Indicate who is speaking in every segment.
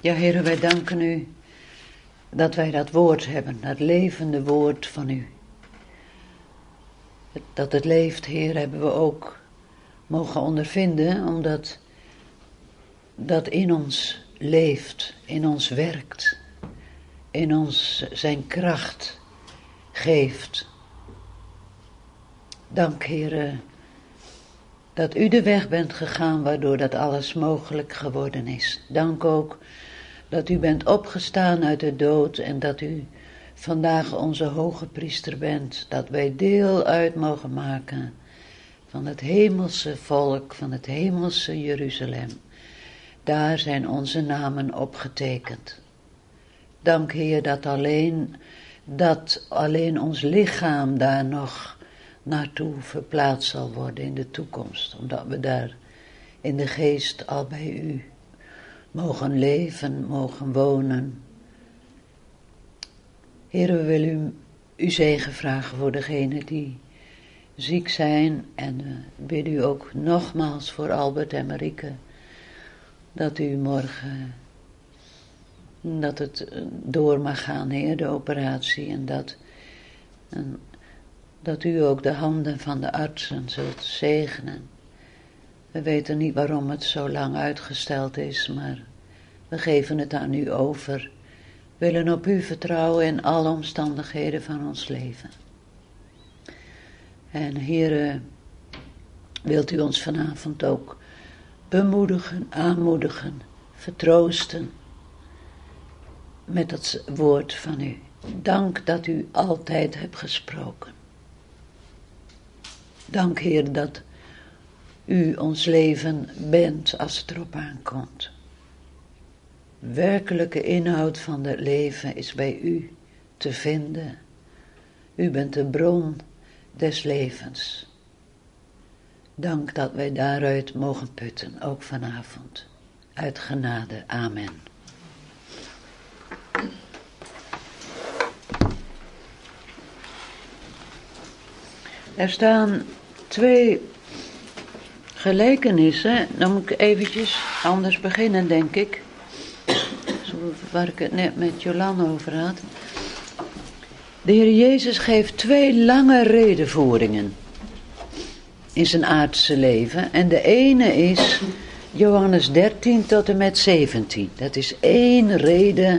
Speaker 1: Ja, Heere, wij danken u dat wij dat woord hebben, dat levende woord van u. Dat het leeft, Heer, hebben we ook mogen ondervinden, omdat dat in ons leeft, in ons werkt, in ons zijn kracht geeft. Dank, Heer, dat u de weg bent gegaan waardoor dat alles mogelijk geworden is. Dank ook dat u bent opgestaan uit de dood en dat u vandaag onze hoge priester bent. Dat wij deel uit mogen maken van het hemelse volk, van het hemelse Jeruzalem. Daar zijn onze namen opgetekend. Dank, Heer, dat alleen ons lichaam daar nog naartoe verplaatst zal worden in de toekomst. Omdat we daar in de geest al bij u mogen leven, mogen wonen. Heer, we willen u zegen vragen voor degenen die ziek zijn. En bid u ook nogmaals voor Albert en Marieke. Dat u morgen, dat het door mag gaan, Heer, de operatie. En dat u ook de handen van de artsen zult zegenen. We weten niet waarom het zo lang uitgesteld is, maar we geven het aan u over. We willen op u vertrouwen in alle omstandigheden van ons leven. En Heere, wilt u ons vanavond ook bemoedigen, aanmoedigen, vertroosten met het woord van u. Dank dat u altijd hebt gesproken. Dank, Heer, dat u ons leven bent als het erop aankomt. Werkelijke inhoud van het leven is bij u te vinden. U bent de bron des levens. Dank dat wij daaruit mogen putten, ook vanavond. Uit genade. Amen. Er staan 2 gelijkenissen. Dan moet ik eventjes anders beginnen, denk ik. Waar ik het net met Jolan over had. De Heer Jezus geeft 2 lange redevoeringen in zijn aardse leven. En de ene is Johannes 13 tot en met 17. Dat is 1 rede.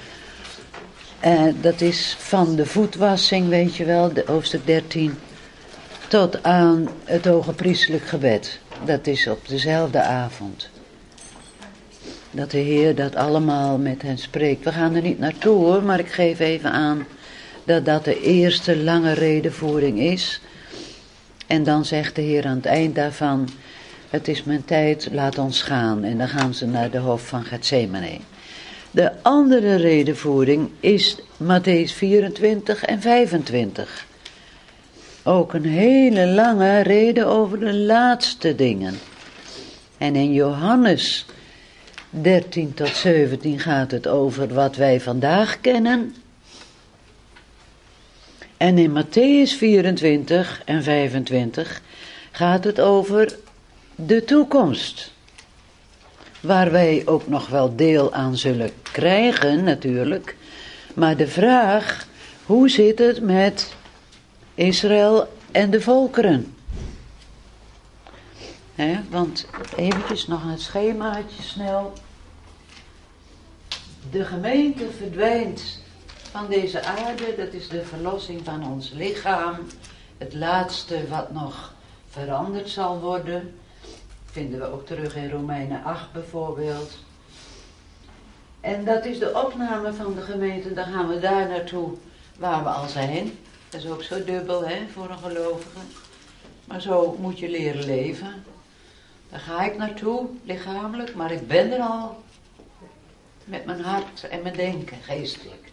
Speaker 1: Dat is van de voetwassing, weet je wel, de hoofdstuk 13. Tot aan het hoge priestelijk gebed. Dat is op dezelfde avond. Dat de Heer dat allemaal met hen spreekt. We gaan er niet naartoe hoor, maar ik geef even aan dat dat de eerste lange redevoering is. En dan zegt de Heer aan het eind daarvan, het is mijn tijd, laat ons gaan. En dan gaan ze naar de hof van Getsemane. De andere redevoering is Mattheüs 24 en 25. Ook een hele lange rede over de laatste dingen. En in Johannes 13 tot 17 gaat het over wat wij vandaag kennen. En in Mattheüs 24 en 25 gaat het over de toekomst. Waar wij ook nog wel deel aan zullen krijgen natuurlijk. Maar de vraag, hoe zit het met Israël en de volkeren? Want eventjes nog een schemaatje snel. De gemeente verdwijnt van deze aarde, dat is de verlossing van ons lichaam. Het laatste wat nog veranderd zal worden, vinden we ook terug in Romeinen 8 bijvoorbeeld. En dat is de opname van de gemeente, dan gaan we daar naartoe waar we al zijn. Dat is ook zo dubbel voor een gelovige. Maar zo moet je leren leven. Daar ga ik naartoe, lichamelijk, maar ik ben er al. Met mijn hart en mijn denken, geestelijk.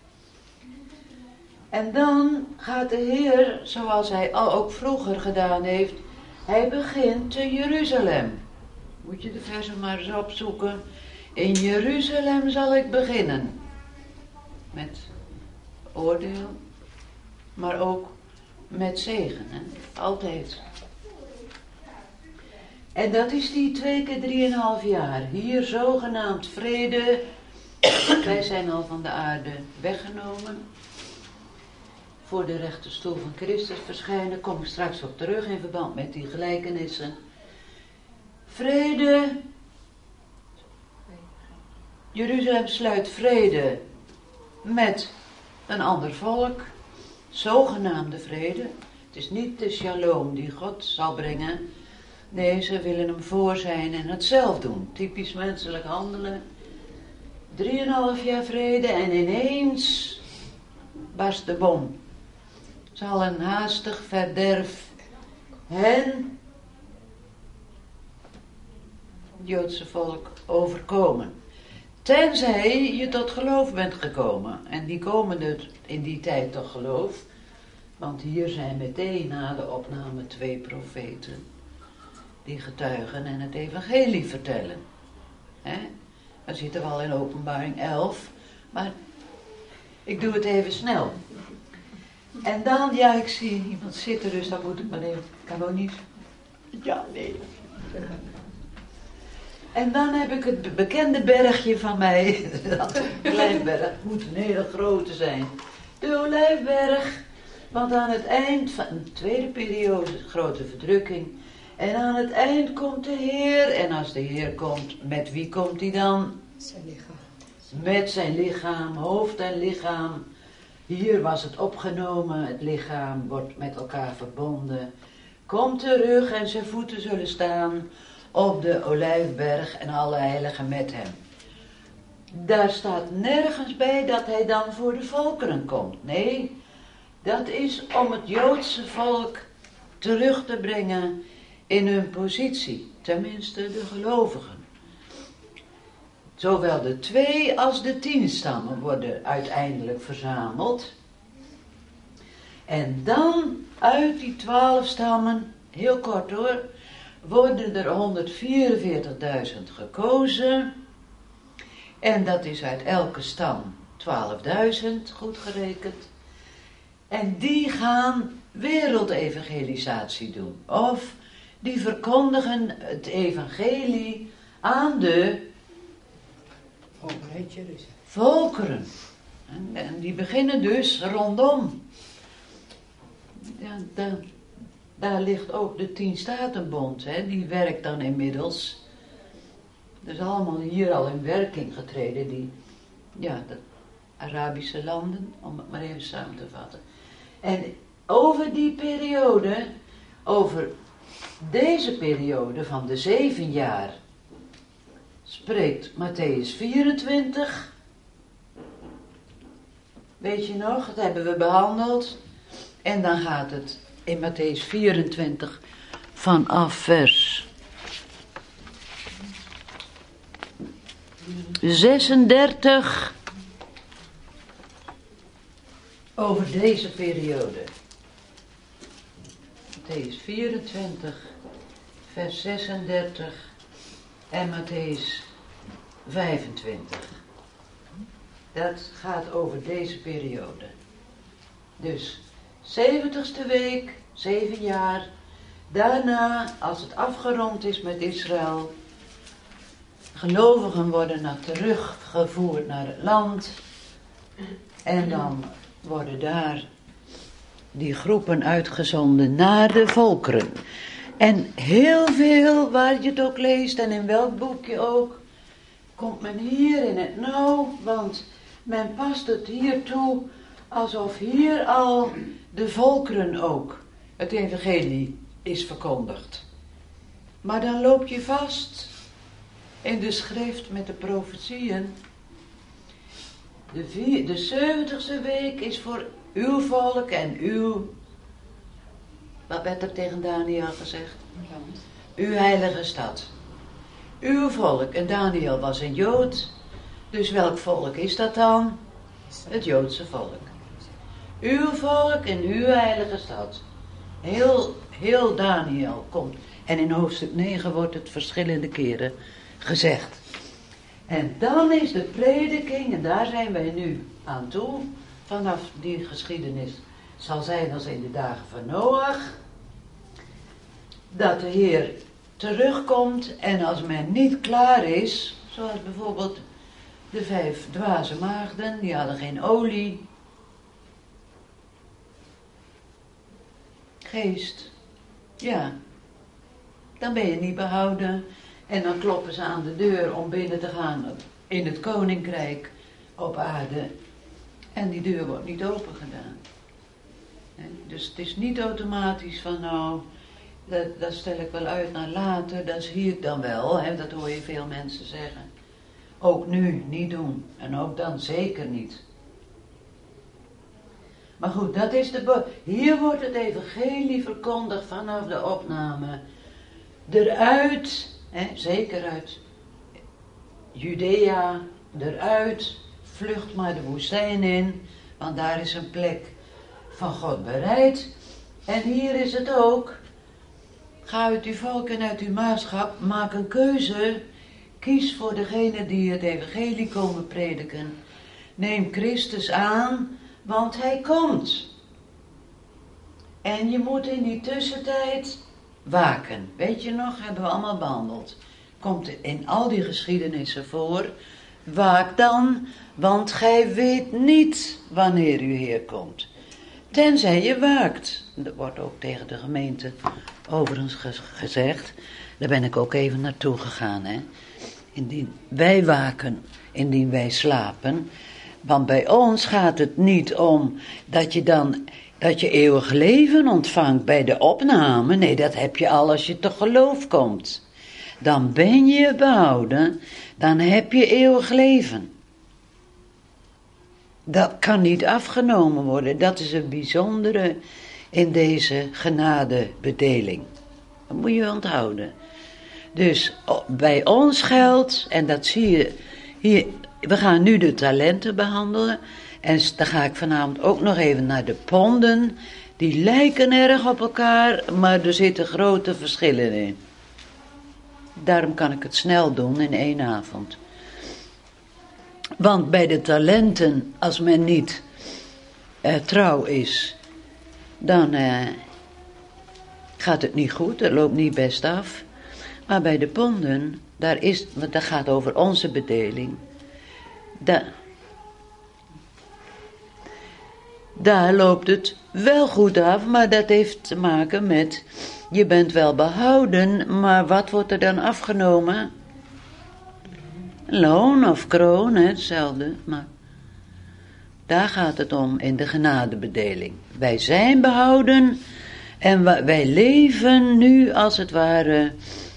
Speaker 1: En dan gaat de Heer, zoals hij al ook vroeger gedaan heeft, hij begint te Jeruzalem. Moet je de versen maar eens opzoeken. In Jeruzalem zal ik beginnen. Met oordeel, maar ook met zegen. Altijd. En dat is die 2 keer 3,5 jaar. Hier zogenaamd vrede Wij zijn al van de aarde weggenomen. Voor de rechterstoel van Christus verschijnen. Kom ik straks op terug in verband met die gelijkenissen. Vrede. Jeruzalem sluit vrede met een ander volk. Zogenaamde vrede. Het is niet de shalom die God zal brengen. Nee, ze willen hem voor zijn en het zelf doen. Typisch menselijk handelen. 3,5 jaar vrede en ineens barst de bom. Zal een haastig verderf hen, het Joodse volk, overkomen. Tenzij je tot geloof bent gekomen. En die komen er in die tijd tot geloof. Want hier zijn meteen na de opname 2 profeten. Die getuigen en het evangelie vertellen. Dat zitten we al in Openbaring 11. Maar ik doe het even snel. En dan, ja, ik zie iemand zitten, dus dan moet ik maar even. Kan ook niet. Ja, nee. En dan heb ik het bekende bergje van mij. Dat Olijfberg moet een hele grote zijn. De Olijfberg. Want aan het eind van een tweede periode, grote verdrukking. En aan het eind komt de Heer. En als de Heer komt, met wie komt hij dan?
Speaker 2: Zijn lichaam.
Speaker 1: Met zijn lichaam, hoofd en lichaam. Hier was het opgenomen, het lichaam wordt met elkaar verbonden. Komt terug en zijn voeten zullen staan op de Olijfberg en alle heiligen met hem. Daar staat nergens bij dat hij dan voor de volkeren komt. Nee, dat is om het Joodse volk terug te brengen in hun positie. Tenminste de gelovigen. Zowel de 2 als de 10 stammen worden uiteindelijk verzameld. En dan uit die 12 stammen, heel kort hoor, worden er 144.000 gekozen. En dat is uit elke stam 12.000, goed gerekend. En die gaan wereldevangelisatie doen. Of die verkondigen het evangelie aan de volkeren. En die beginnen dus rondom. Ja, daar ligt ook de 10 Statenbond. Die werkt dan inmiddels. Dat is allemaal hier al in werking getreden. De Arabische landen, om het maar even samen te vatten. En over die periode, over deze periode van de 7 jaar, spreekt Matthäus 24. Weet je nog, dat hebben we behandeld. En dan gaat het in Matthäus 24 vanaf vers 36 over deze periode. Matthäus 24 vers 36 en Matthäus 25. Dat gaat over deze periode. Dus 70ste week, 7 jaar. Daarna, als het afgerond is met Israël, gelovigen worden teruggevoerd naar het land. En dan worden daar die groepen uitgezonden naar de volkeren. En heel veel, waar je het ook leest en in welk boekje ook, komt men hier in het nauw, want men past het hier toe alsof hier al de volkeren ook het evangelie is verkondigd. Maar dan loop je vast in de schrift met de profetieën. De 70ste week is voor uw volk en uw, wat werd er tegen Daniel gezegd? Uw heilige stad. Uw volk, en Daniel was een Jood, dus welk volk is dat dan? Het Joodse volk. Uw volk en uw heilige stad. Heel Daniel komt. En in hoofdstuk 9 wordt het verschillende keren gezegd. En dan is de prediking, en daar zijn wij nu aan toe, vanaf die geschiedenis zal zijn als in de dagen van Noach, dat de Heer terugkomt en als men niet klaar is, zoals bijvoorbeeld De 5 dwaze maagden, die hadden geen olie. Geest. Ja. Dan ben je niet behouden. En dan kloppen ze aan de deur om binnen te gaan in het koninkrijk op aarde. En die deur wordt niet open gedaan. Dus het is niet automatisch van nou, dat stel ik wel uit naar later, dat zie ik dan wel. Hè? Dat hoor je veel mensen zeggen. Ook nu niet doen. En ook dan zeker niet. Maar goed, dat is hier wordt het evangelie verkondigd vanaf de opname. Eruit, zeker uit Judea, eruit, vlucht maar de woestijn in, want daar is een plek van God bereid. En hier is het ook, ga uit uw volk en uit uw maatschap, maak een keuze, kies voor degene die het evangelie komen prediken. Neem Christus aan, want hij komt. En je moet in die tussentijd waken. Weet je nog, hebben we allemaal behandeld. Komt in al die geschiedenissen voor. Waak dan, want gij weet niet wanneer uw Heer komt. Tenzij je waakt. Dat wordt ook tegen de gemeente overigens gezegd. Daar ben ik ook even naartoe gegaan. Indien wij waken, indien wij slapen. Want bij ons gaat het niet om dat je eeuwig leven ontvangt bij de opname. Nee, dat heb je al als je tot geloof komt. Dan ben je behouden, dan heb je eeuwig leven. Dat kan niet afgenomen worden. Dat is het bijzondere in deze genadebedeling. Dat moet je onthouden. Dus bij ons geldt, en dat zie je hier, we gaan nu de talenten behandelen. En dan ga ik vanavond ook nog even naar de ponden. Die lijken erg op elkaar, maar er zitten grote verschillen in. Daarom kan ik het snel doen in 1 avond. Want bij de talenten, als men niet trouw is, dan gaat het niet goed, het loopt niet best af. Maar bij de ponden, want dat gaat over onze bedeling. Daar loopt het wel goed af, maar dat heeft te maken met, je bent wel behouden, maar wat wordt er dan afgenomen? Loon of kroon, hetzelfde, maar daar gaat het om in de genadebedeling. Wij zijn behouden en wij leven nu als het ware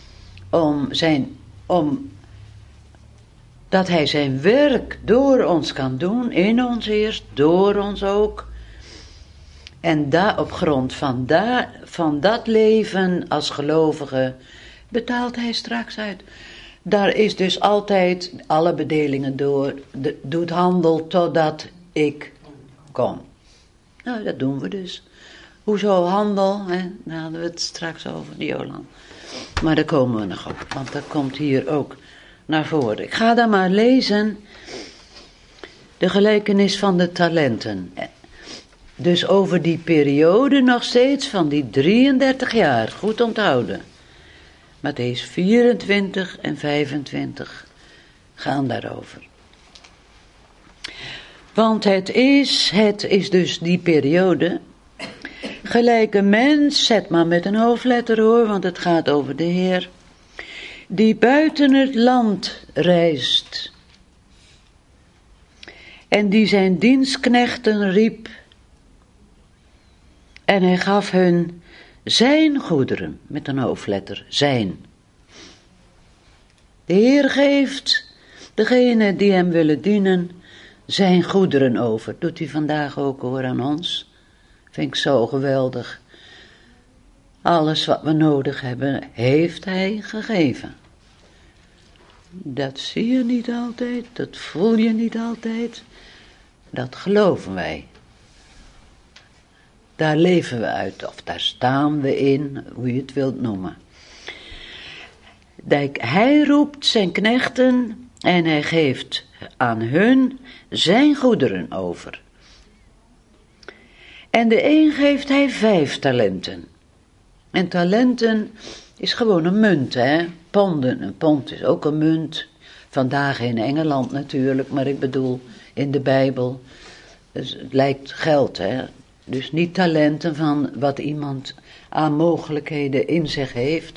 Speaker 1: dat hij zijn werk door ons kan doen, in ons eerst, door ons ook. En op grond van dat leven als gelovige betaalt hij straks uit. Daar is dus altijd alle bedelingen door, doet handel totdat ik kom. Nou, dat doen we dus. Hoezo handel? Daar hadden we het straks over, Jolan. Maar daar komen we nog op, want dat komt hier ook naar voren. Ik ga dan maar lezen de gelijkenis van de talenten. Dus over die periode nog steeds van die 33 jaar, goed onthouden. Mattheüs 24 en 25 gaan daarover. Want het is dus die periode. Gelijk een mens, zet maar met een hoofdletter hoor, want het gaat over de Heer. Die buiten het land reist. En die zijn dienstknechten riep. En hij gaf hun zijn goederen, met een hoofdletter, zijn. De Heer geeft degene die hem willen dienen zijn goederen over. Doet hij vandaag ook hoor aan ons. Vind ik zo geweldig. Alles wat we nodig hebben, heeft hij gegeven. Dat zie je niet altijd, dat voel je niet altijd. Dat geloven wij. Daar leven we uit, of daar staan we in, hoe je het wilt noemen. Hij roept zijn knechten en hij geeft aan hun zijn goederen over. En de een geeft hij 5 talenten. En talenten is gewoon een munt, Ponden, een pond is ook een munt. Vandaag in Engeland natuurlijk, maar ik bedoel in de Bijbel. Dus het lijkt geld, hè. Dus niet talenten van wat iemand aan mogelijkheden in zich heeft.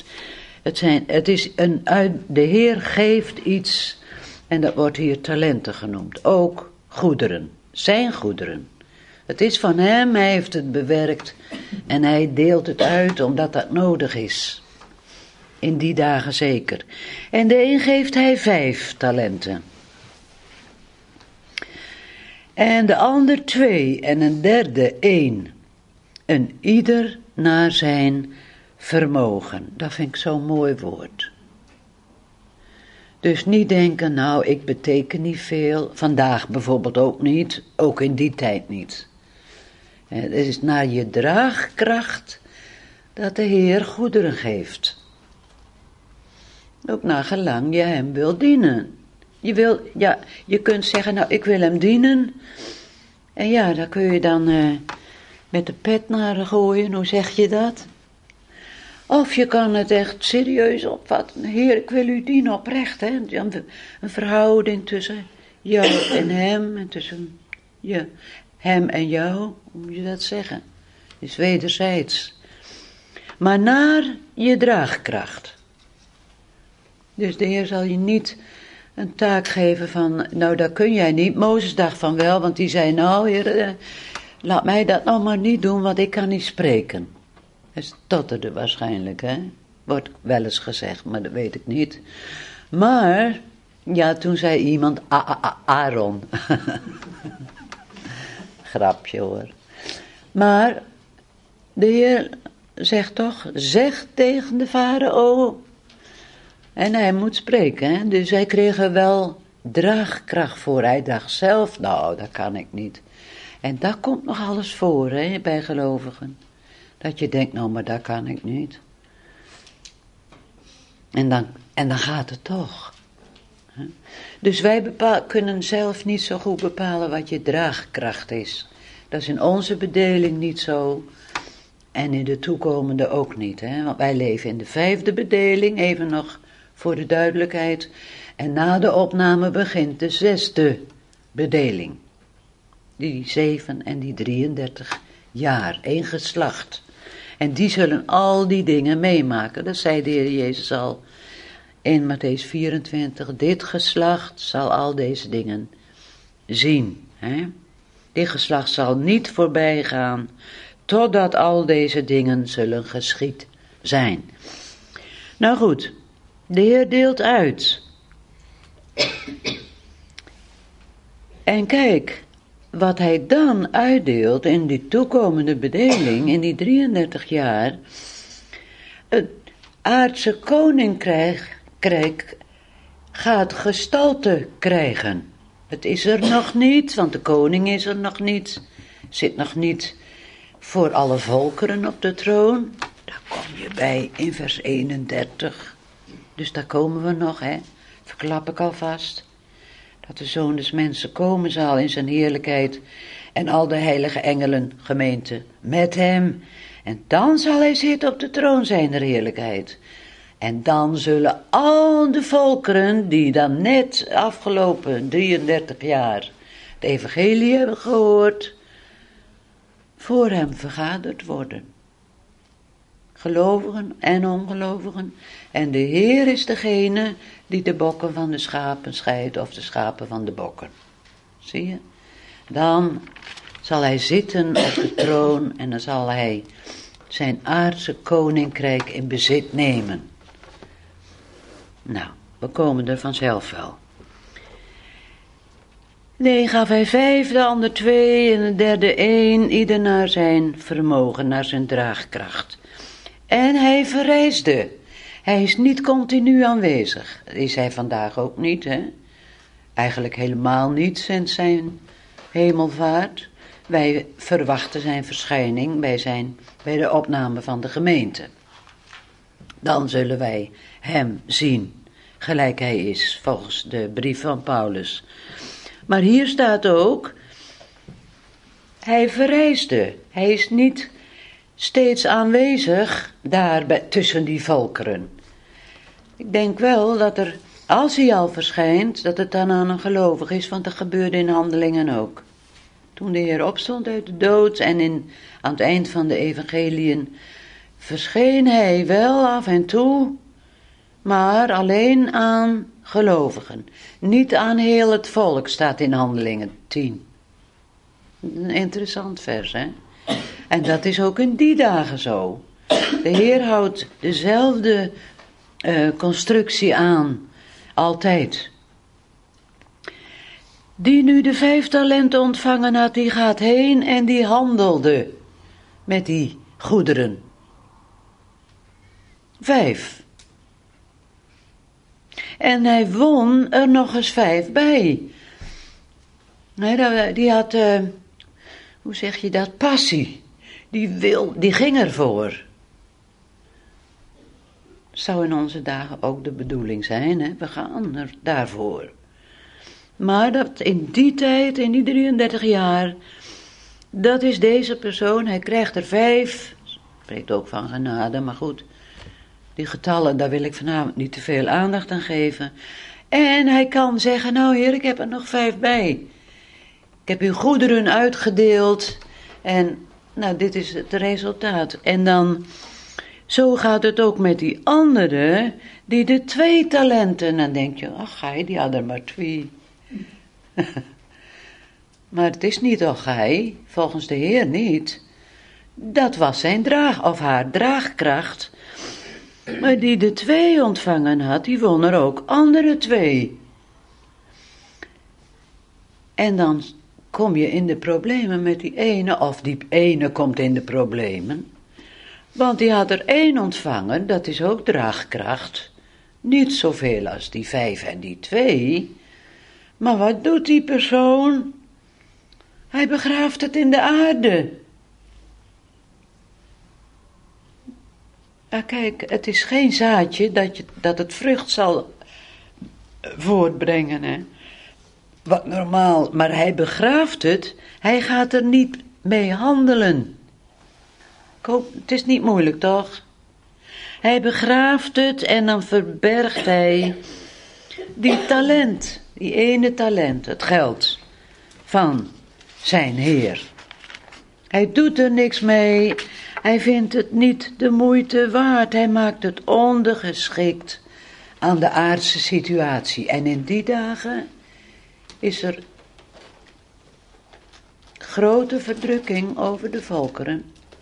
Speaker 1: De Heer geeft iets en dat wordt hier talenten genoemd. Ook goederen, zijn goederen. Het is van hem, hij heeft het bewerkt en hij deelt het uit omdat dat nodig is. In die dagen zeker. En de een geeft hij 5 talenten. En de ander 2 en een derde 1. En ieder naar zijn vermogen. Dat vind ik zo'n mooi woord. Dus niet denken, nou ik beteken niet veel. Vandaag bijvoorbeeld ook niet, ook in die tijd niet. Het is naar je draagkracht dat de Heer goederen geeft. Ook naar gelang je hem wil dienen. Je kunt zeggen, nou ik wil hem dienen. En ja, daar kun je dan met de pet naar gooien, hoe zeg je dat? Of je kan het echt serieus opvatten. Heer, ik wil u dienen oprecht. Hè? Een verhouding tussen jou en hem. En tussen hem en jou. Hoe moet je dat zeggen? Het is wederzijds. Maar naar je draagkracht. Dus de Heer zal je niet een taak geven van, nou dat kun jij niet. Mozes dacht van wel, want die zei, nou Heer, laat mij dat nou maar niet doen, want ik kan niet spreken. Hij stotterde waarschijnlijk, hè. Wordt wel eens gezegd, maar dat weet ik niet. Maar, ja, toen zei iemand, Aaron. Grapje hoor. Maar, de Heer zegt toch, zeg tegen de farao. En hij moet spreken, hè? Dus hij kreeg er wel draagkracht voor. Hij dacht zelf, nou, dat kan ik niet. En dat komt nog alles voor, hè, bij gelovigen. Dat je denkt, nou, maar dat kan ik niet. En dan gaat het toch. Dus wij kunnen zelf niet zo goed bepalen wat je draagkracht is. Dat is in onze bedeling niet zo. En in de toekomende ook niet, hè? Want wij leven in de 5e bedeling, even nog voor de duidelijkheid. En na de opname begint de 6e bedeling. Die 7 en die 33 jaar, 1 geslacht. En die zullen al die dingen meemaken. Dat zei de Heer Jezus al in Mattheüs 24. Dit geslacht zal al deze dingen zien. Hè? Dit geslacht zal niet voorbij gaan, totdat al deze dingen zullen geschied zijn. Nou goed, de Heer deelt uit. En kijk, wat hij dan uitdeelt in die toekomende bedeling, in die 33 jaar, het aardse koninkrijk gaat gestalte krijgen. Het is er nog niet, want de koning is er nog niet, zit nog niet voor alle volkeren op de troon. Daar kom je bij in vers 31. Dus daar komen we nog, hè. Verklap ik alvast. Dat de Zoon des Mensen komen zal in zijn heerlijkheid en al de heilige engelen gemeente met hem. En dan zal hij zitten op de troon zijner heerlijkheid. En dan zullen al de volkeren die dan net afgelopen 33 jaar het evangelie hebben gehoord, voor hem vergaderd worden. Gelovigen en ongelovigen. En de Heer is degene die de bokken van de schapen scheidt of de schapen van de bokken. Zie je? Dan zal hij zitten op de troon en dan zal hij zijn aardse koninkrijk in bezit nemen. Nou, we komen er vanzelf wel. De een gaf hij 5, de ander 2 en de derde 1, ieder naar zijn vermogen, naar zijn draagkracht. En hij verreisde. Hij is niet continu aanwezig. Dat is hij vandaag ook niet, hè? Eigenlijk helemaal niet sinds zijn hemelvaart. Wij verwachten zijn verschijning bij de opname van de gemeente. Dan zullen wij hem zien, gelijk hij is, volgens de brief van Paulus. Maar hier staat ook, hij verreisde. Hij is niet steeds aanwezig daar tussen die volkeren. Ik denk wel dat er als hij al verschijnt, dat het dan aan een gelovig is, want dat gebeurde in Handelingen ook. Toen de Heer opstond uit de dood en aan het eind van de evangeliën verscheen hij wel af en toe, maar alleen aan gelovigen. Niet aan heel het volk, staat in Handelingen 10. Een interessant vers, hè? En dat is ook in die dagen zo. De Heer houdt dezelfde constructie aan, altijd. Die nu de 5 talenten ontvangen had, die gaat heen en die handelde met die goederen. 5. En hij won er nog eens 5 bij. Nee, die had, hoe zeg je dat, passie. Die ging ervoor. Zou in onze dagen ook de bedoeling zijn, hè? We gaan er daarvoor. Maar dat in die tijd, in die 33 jaar, dat is deze persoon, hij krijgt er 5. Spreekt ook van genade, maar goed. Die getallen, daar wil ik vanavond niet te veel aandacht aan geven. En hij kan zeggen, nou Heer, ik heb er nog 5 bij. Ik heb uw goederen uitgedeeld. En nou, dit is het resultaat. En dan, zo gaat het ook met die anderen, die de 2 talenten. Dan denk je, ach hij, die had er maar 2. Maar het is niet ach hij, volgens de Heer niet. Dat was zijn haar draagkracht. Maar die de 2 ontvangen had, die won er ook andere 2. En dan kom je in de problemen met die ene, of die ene komt in de problemen. Want die had er 1 ontvangen, dat is ook draagkracht. Niet zoveel als die 5 en die 2. Maar wat doet die persoon? Hij begraaft het in de aarde. Ja, kijk, het is geen zaadje dat het vrucht zal voortbrengen, hè. Wat normaal, maar hij begraaft het, hij gaat er niet mee handelen. Ik hoop, het is niet moeilijk, toch? Hij begraaft het en dan verbergt hij die talent, die ene talent, het geld van zijn Heer. Hij doet er niks mee, hij vindt het niet de moeite waard, hij maakt het ondergeschikt aan de aardse situatie. En in die dagen is er grote verdrukking over de volkeren.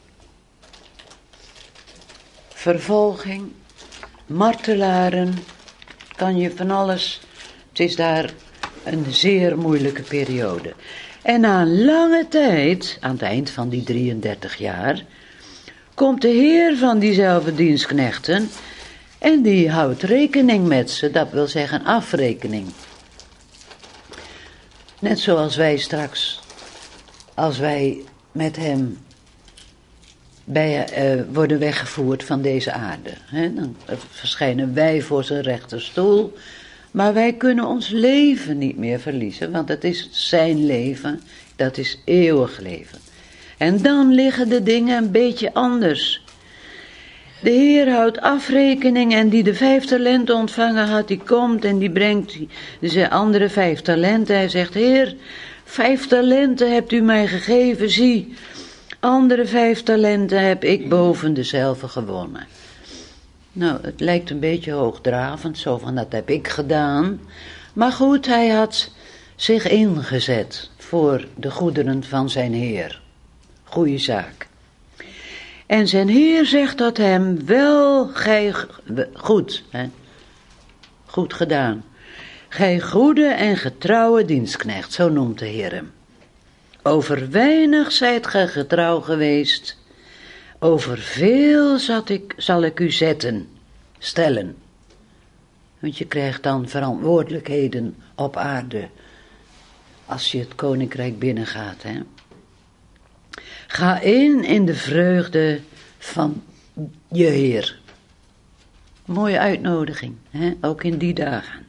Speaker 1: Vervolging, martelaren, kan je van alles. Het is daar een zeer moeilijke periode. En na een lange tijd, aan het eind van die 33 jaar, komt de Heer van diezelfde dienstknechten en die houdt rekening met ze, dat wil zeggen afrekening. Net zoals wij straks, als wij met hem worden weggevoerd van deze aarde. Hè? Dan verschijnen wij voor zijn rechterstoel, maar wij kunnen ons leven niet meer verliezen, want het is zijn leven, dat is eeuwig leven. En dan liggen de dingen een beetje anders. De Heer houdt afrekening en die de 5 talenten ontvangen had, die komt en die brengt de andere 5 talenten. Hij zegt, Heer, 5 talenten hebt u mij gegeven, zie, andere 5 talenten heb ik boven dezelfde gewonnen. Nou, het lijkt een beetje hoogdravend, zo van dat heb ik gedaan. Maar goed, hij had zich ingezet voor de goederen van zijn Heer. Goeie zaak. En zijn Heer zegt dat hem wel, goed gedaan. Gij goede en getrouwe dienstknecht, zo noemt de Heer hem. Over weinig zijt gij getrouw geweest, over veel zal ik u stellen. Want je krijgt dan verantwoordelijkheden op aarde, als je het koninkrijk binnengaat, hè. Ga in de vreugde van je Heer. Mooie uitnodiging, hè? Ook in die dagen.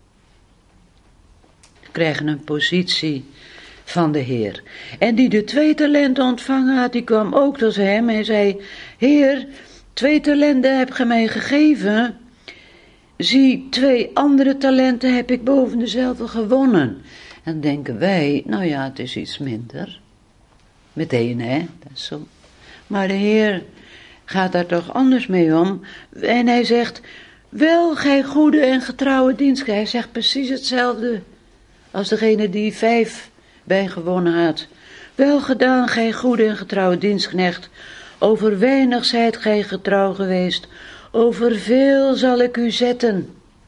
Speaker 1: We krijgen een positie van de Heer. En die de 2 talenten ontvangen had, die kwam ook tot hem en zei, Heer, 2 talenten heb ge mij gegeven. zie, 2 andere talenten heb ik boven dezelfde gewonnen. En denken wij, nou ja, het is iets minder. Meteen, hè, dat is zo. Maar de Heer gaat daar toch anders mee om. En hij zegt, wel gij goede en getrouwe dienstknecht. Hij zegt precies hetzelfde als degene die 5 bijgewonnen had. Wel gedaan, gij goede en getrouwe dienstknecht. Over weinig zijt gij getrouw geweest. Over veel zal ik u zetten.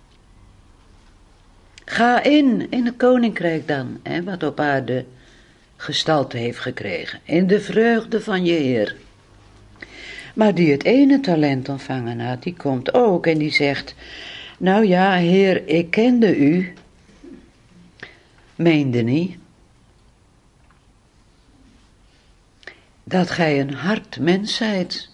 Speaker 1: Ga in het koninkrijk dan, hè, wat op aarde gestalte heeft gekregen. In de vreugde van je Heer. Maar die het ene talent ontvangen had, die komt ook en die zegt, nou ja, Heer, ik kende u. Meende niet dat gij een hard mens zijt.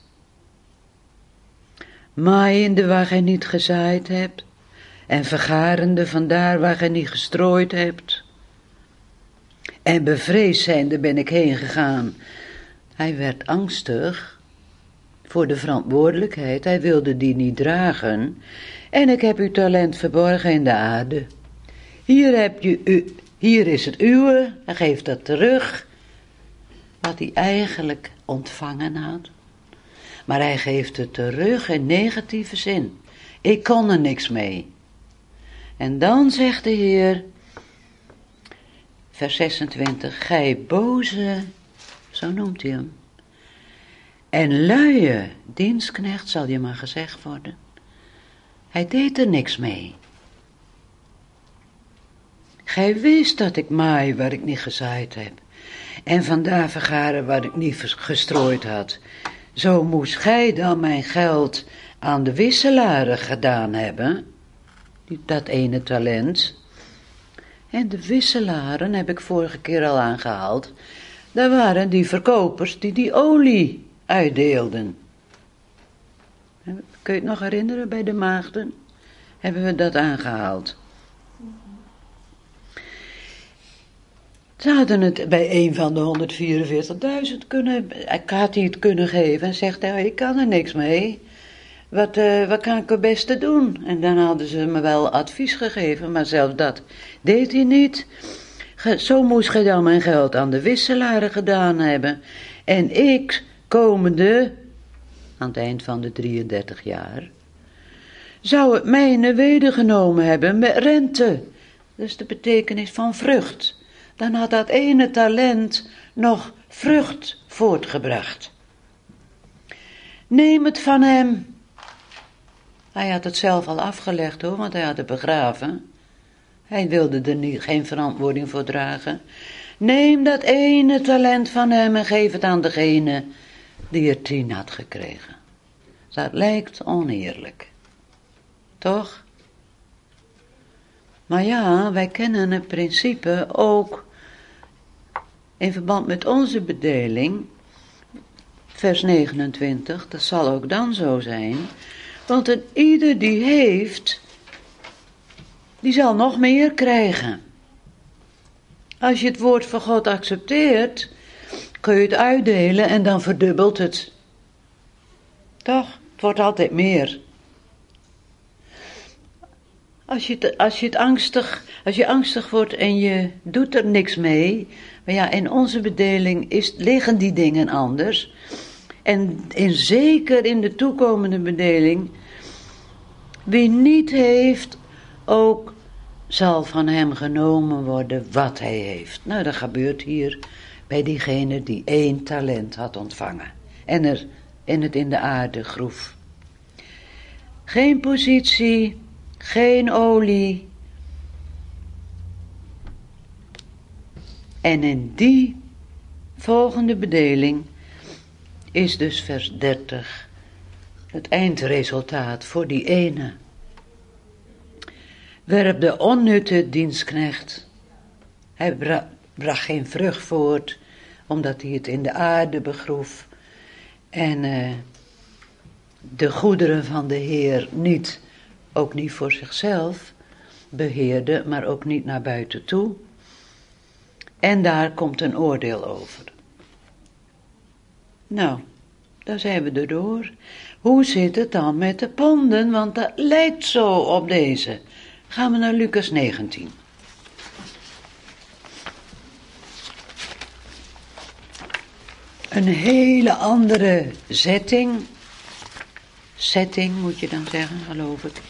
Speaker 1: Maaiende waar gij niet gezaaid hebt. En vergarende vandaar waar gij niet gestrooid hebt. En bevreesd zijnde ben ik heen gegaan. Hij werd angstig voor de verantwoordelijkheid. Hij wilde die niet dragen. En ik heb uw talent verborgen in de aarde. Hier is het uwe. Hij geeft dat terug. Wat hij eigenlijk ontvangen had. Maar hij geeft het terug in negatieve zin. Ik kon er niks mee. En dan zegt de Heer, vers 26, gij boze, zo noemt hij hem, en luie dienstknecht, zal je maar gezegd worden. Hij deed er niks mee. Gij wist dat ik maai waar ik niet gezaaid heb, en vandaar vergaren waar ik niet gestrooid had. Zo moest gij dan mijn geld aan de wisselaren gedaan hebben, dat ene talent. En de wisselaren heb ik vorige keer al aangehaald. Daar waren die verkopers die olie uitdeelden. Kun je het nog herinneren bij de maagden? Hebben we dat aangehaald? Ze hadden het bij een van de 144.000 had hij het kunnen geven en zegt hij, ik kan er niks mee. Wat kan ik het beste doen? En dan hadden ze me wel advies gegeven, maar zelfs dat deed hij niet. Zo moest gij dan mijn geld aan de wisselaren gedaan hebben. En ik, komende, aan het eind van de 33 jaar, zou het mijne wedergenomen hebben met rente. Dat is de betekenis van vrucht. Dan had dat ene talent nog vrucht voortgebracht. Neem het van hem. Hij had het zelf al afgelegd hoor, want hij had het begraven. Hij wilde er geen verantwoording voor dragen. Neem dat ene talent van hem en geef het aan degene die er 10 had gekregen. Dat lijkt oneerlijk. Toch? Maar ja, wij kennen het principe ook in verband met onze bedeling. Vers 29, dat zal ook dan zo zijn. Want een ieder die heeft, die zal nog meer krijgen. Als je het woord van God accepteert, kun je het uitdelen en dan verdubbelt het. Toch? Het wordt altijd meer. Als je angstig wordt en je doet er niks mee, maar ja, in onze bedeling liggen die dingen anders. En zeker in de toekomende bedeling, wie niet heeft, ook zal van hem genomen worden wat hij heeft. Nou, dat gebeurt hier bij diegene die 1 talent had ontvangen. En het in de aarde groef. Geen positie, geen olie. En in die volgende bedeling is dus vers 30 het eindresultaat voor die ene. Werp de onnutte dienstknecht. Hij bracht geen vrucht voort, omdat hij het in de aarde begroef. En de goederen van de Heer ook niet voor zichzelf beheerde, maar ook niet naar buiten toe. En daar komt een oordeel over. Nou, daar zijn we erdoor. Hoe zit het dan met de ponden? Want dat lijkt zo op deze. Gaan we naar Lucas 19. Een hele andere setting. Setting moet je dan zeggen, geloof ik.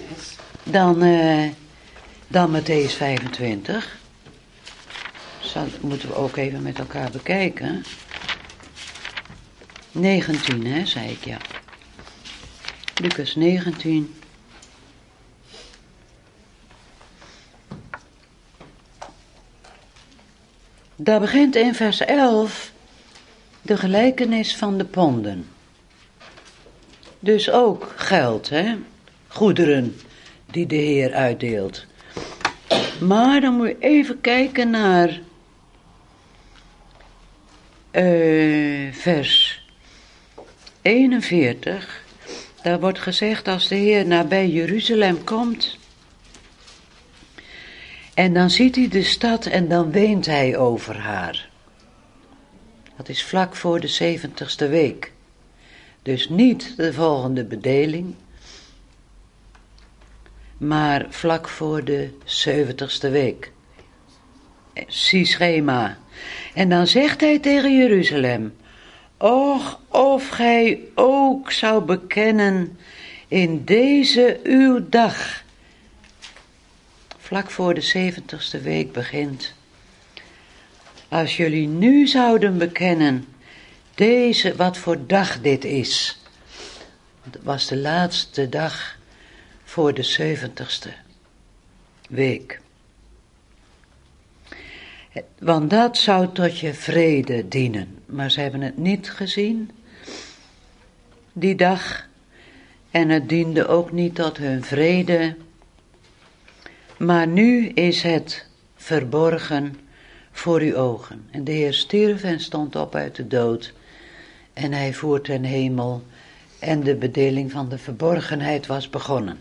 Speaker 1: Dan Mattheüs 25. Dat moeten we ook even met elkaar bekijken. 19, hè, zei ik, ja. Lucas 19. Daar begint in vers 11 de gelijkenis van de ponden. Dus ook geld, hè. Goederen die de Heer uitdeelt. Maar dan moet je even kijken naar vers 41. Daar wordt gezegd, als de Heer nabij Jeruzalem komt, en dan ziet hij de stad en dan weent hij over haar. Dat is vlak voor de 70ste week. Dus niet de volgende bedeling, maar vlak voor de 70ste week. Schema. En dan zegt hij tegen Jeruzalem, och, of gij ook zou bekennen in deze uw dag. Vlak voor de 70ste week begint. Als jullie nu zouden bekennen, deze, wat voor dag dit is. Het was de laatste dag voor de 70ste week. Want dat zou tot je vrede dienen. Maar ze hebben het niet gezien, die dag. En het diende ook niet tot hun vrede. Maar nu is het verborgen voor uw ogen. En de Heer stierf en stond op uit de dood. En hij voert ten hemel. En de bedeling van de verborgenheid was begonnen.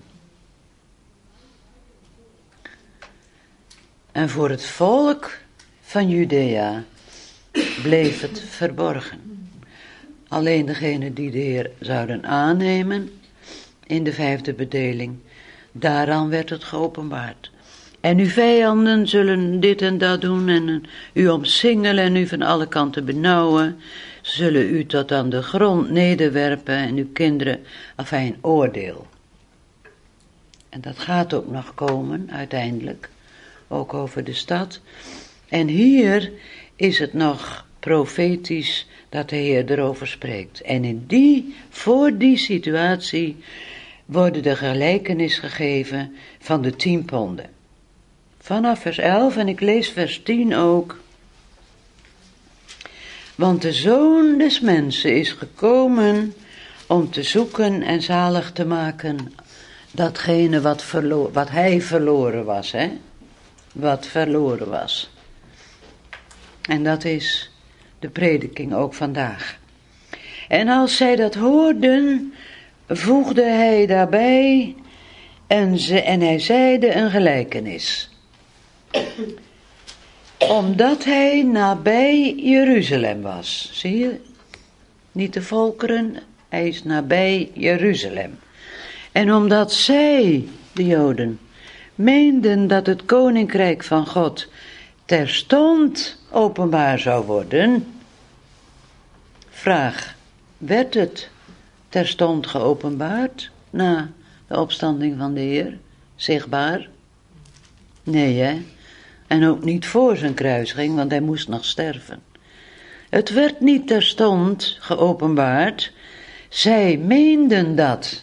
Speaker 1: En voor het volk van Judea bleef het verborgen. Alleen degene die de Heer zouden aannemen in de 5e bedeling, daaraan werd het geopenbaard. En uw vijanden zullen dit en dat doen en u omsingelen en u van alle kanten benauwen. Ze zullen u tot aan de grond nederwerpen en uw kinderen, afijn, oordeel. En dat gaat ook nog komen uiteindelijk, ook over de stad. En hier is het nog profetisch dat de Heer erover spreekt. En voor die situatie worden de gelijkenis gegeven van de 10 ponden. Vanaf vers 11 en ik lees vers 10 ook. Want de Zoon des Mensen is gekomen om te zoeken en zalig te maken datgene wat hij verloren was, hè? Wat verloren was. En dat is de prediking ook vandaag. En als zij dat hoorden, voegde hij daarbij en hij zeide een gelijkenis. Omdat hij nabij Jeruzalem was. Zie je? Niet de volkeren, hij is nabij Jeruzalem. En omdat zij, de Joden, meenden dat het koninkrijk van God terstond openbaar zou worden. Vraag, werd het terstond geopenbaard na de opstanding van de Heer? Zichtbaar? Nee, hè? En ook niet voor zijn kruisiging, want hij moest nog sterven. Het werd niet terstond geopenbaard. Zij meenden dat.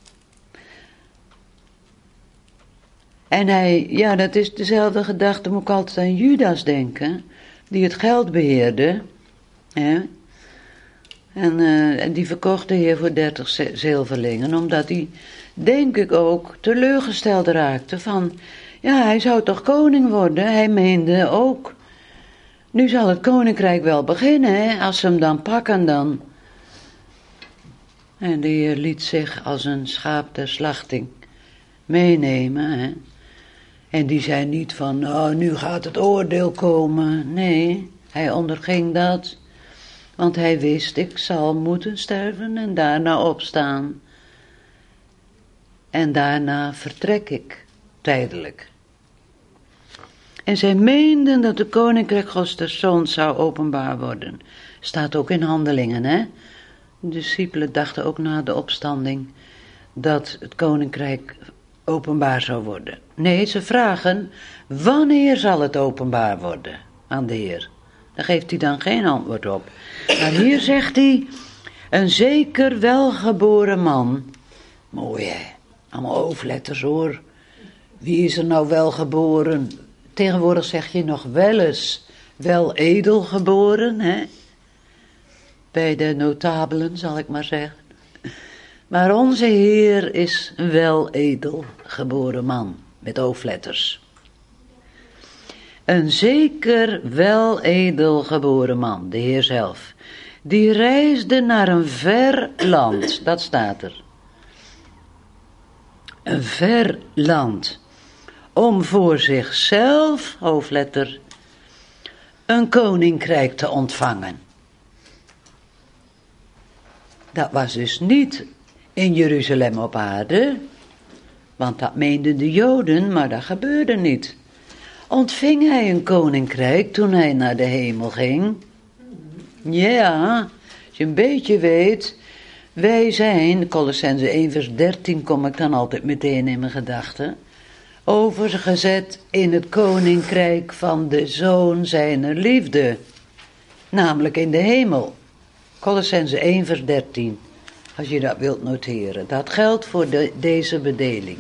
Speaker 1: En dat is dezelfde gedachte, moet ik altijd aan Judas denken, die het geld beheerde. Hè? En die verkocht de Heer voor 30 zilverlingen, omdat hij, denk ik ook, teleurgesteld raakte van, ja, hij zou toch koning worden. Hij meende ook, nu zal het koninkrijk wel beginnen, hè? Als ze hem dan pakken dan. En de Heer liet zich als een schaap ter slachting meenemen, hè? En die zei niet van, nu gaat het oordeel komen. Nee, hij onderging dat. Want hij wist, ik zal moeten sterven en daarna opstaan. En daarna vertrek ik, tijdelijk. En zij meenden dat de koninkrijk Gods terstond zou openbaar worden. Staat ook in Handelingen, hè. De discipelen dachten ook na de opstanding dat het koninkrijk openbaar zou worden. Nee, ze vragen, wanneer zal het openbaar worden aan de Heer? Daar geeft hij dan geen antwoord op. Maar hier zegt hij, een zeker welgeboren man. Mooi hè, allemaal hoofdletters hoor. Wie is er nou welgeboren? Tegenwoordig zeg je nog wel eens wel edelgeboren, hè? Bij de notabelen zal ik maar zeggen. Maar onze Heer is een wel edelgeboren man, met hoofdletters. Een zeker wel edelgeboren man, de Heer zelf, die reisde naar een ver land, dat staat er. Een ver land, om voor zichzelf, hoofdletter, een koninkrijk te ontvangen. Dat was dus niet in Jeruzalem op aarde, want dat meenden de Joden, maar dat gebeurde niet. Ontving hij een koninkrijk toen hij naar de hemel ging? Ja, als je een beetje weet, wij zijn, Colossenzen 1 vers 13 kom ik dan altijd meteen in mijn gedachten, overgezet in het koninkrijk van de Zoon zijner liefde, namelijk in de hemel. Colossenzen 1 vers 13, als je dat wilt noteren. Dat geldt voor deze bedeling.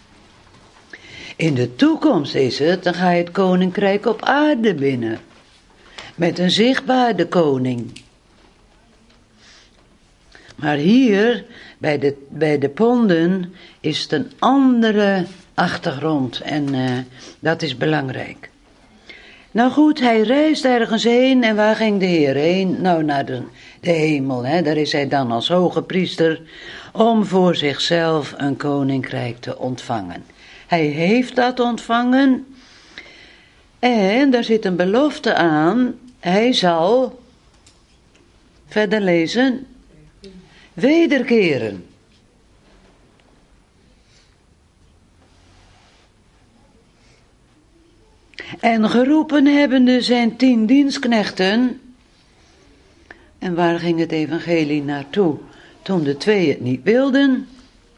Speaker 1: In de toekomst is het, dan ga je het koninkrijk op aarde binnen. Met een zichtbare koning. Maar hier, bij de ponden, is het een andere achtergrond. En dat is belangrijk. Nou goed, hij reist ergens heen. En waar ging de Heer heen? Nou, naar de hemel. Hè? Daar is hij dan als hoge priester. Om voor zichzelf een koninkrijk te ontvangen. Hij heeft dat ontvangen. En daar zit een belofte aan. Hij zal, verder lezen, wederkeren. En geroepen hebbende zijn 10 dienstknechten. En waar ging het evangelie naartoe? Toen de 2 het niet wilden.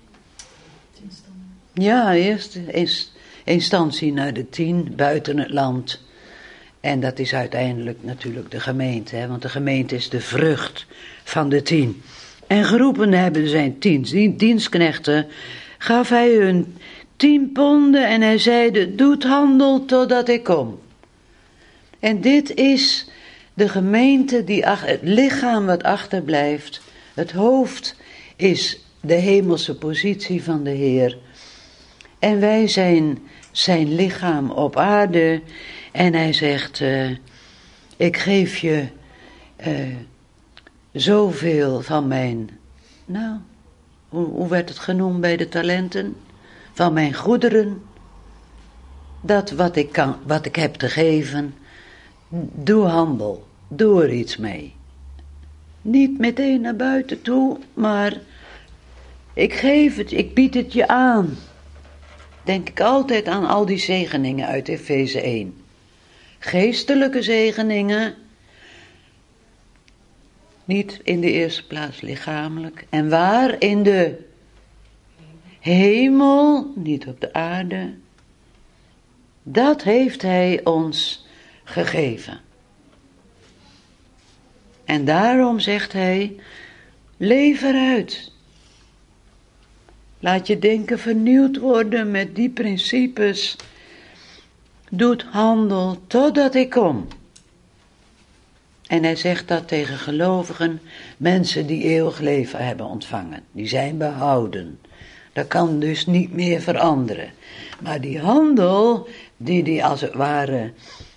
Speaker 1: Ja, eerst instantie naar de 10 buiten het land. En dat is uiteindelijk natuurlijk de gemeente. Hè? Want de gemeente is de vrucht van de 10. En geroepen hebben zijn 10 dienstknechten. Gaf hij hun 10 ponden en hij zeide, doet handel totdat ik kom. En dit is de gemeente, het lichaam wat achterblijft. Het hoofd is de hemelse positie van de Heer. En wij zijn zijn lichaam op aarde. En hij zegt, ik geef je zoveel van mijn, nou, hoe werd het genoemd bij de talenten? Van mijn goederen. Dat wat ik heb te geven, doe handel, doe er iets mee. Niet meteen naar buiten toe, maar ik geef het, ik bied het je aan. Denk ik altijd aan al die zegeningen uit Efeze 1. Geestelijke zegeningen, niet in de eerste plaats lichamelijk. En waar? In de hemel, niet op de aarde. Dat heeft hij ons gegeven. En daarom zegt hij, leef eruit. Laat je denken vernieuwd worden met die principes. Doet handel totdat ik kom. En hij zegt dat tegen gelovigen, mensen die eeuwig leven hebben ontvangen. Die zijn behouden. Dat kan dus niet meer veranderen. Maar die handel, die als het ware,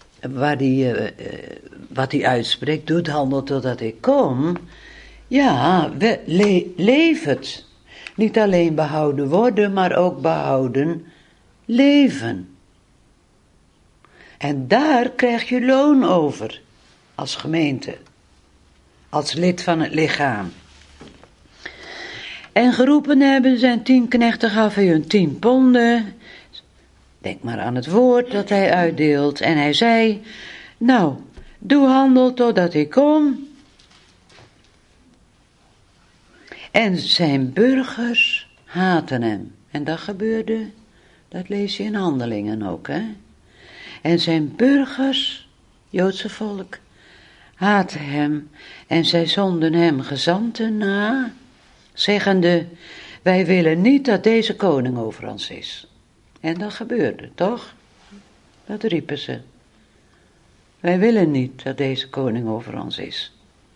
Speaker 1: wat hij uitspreekt, doet handel totdat ik kom. Ja, leef het. Niet alleen behouden worden, maar ook behouden leven. En daar krijg je loon over, als gemeente. als lid van het lichaam. En geroepen hebben zijn 10 knechten, gaf hij hun 10 ponden. Denk maar aan het woord dat hij uitdeelt. En hij zei, nou, doe handel totdat ik kom. En zijn burgers haatten hem. En dat gebeurde, dat lees je in Handelingen ook, hè. En zijn burgers, Joodse volk, haatten hem. En zij zonden hem gezanten na, zeggende, wij willen niet dat deze koning over ons is. En dat gebeurde, toch? Dat riepen ze. Wij willen niet dat deze koning over ons is.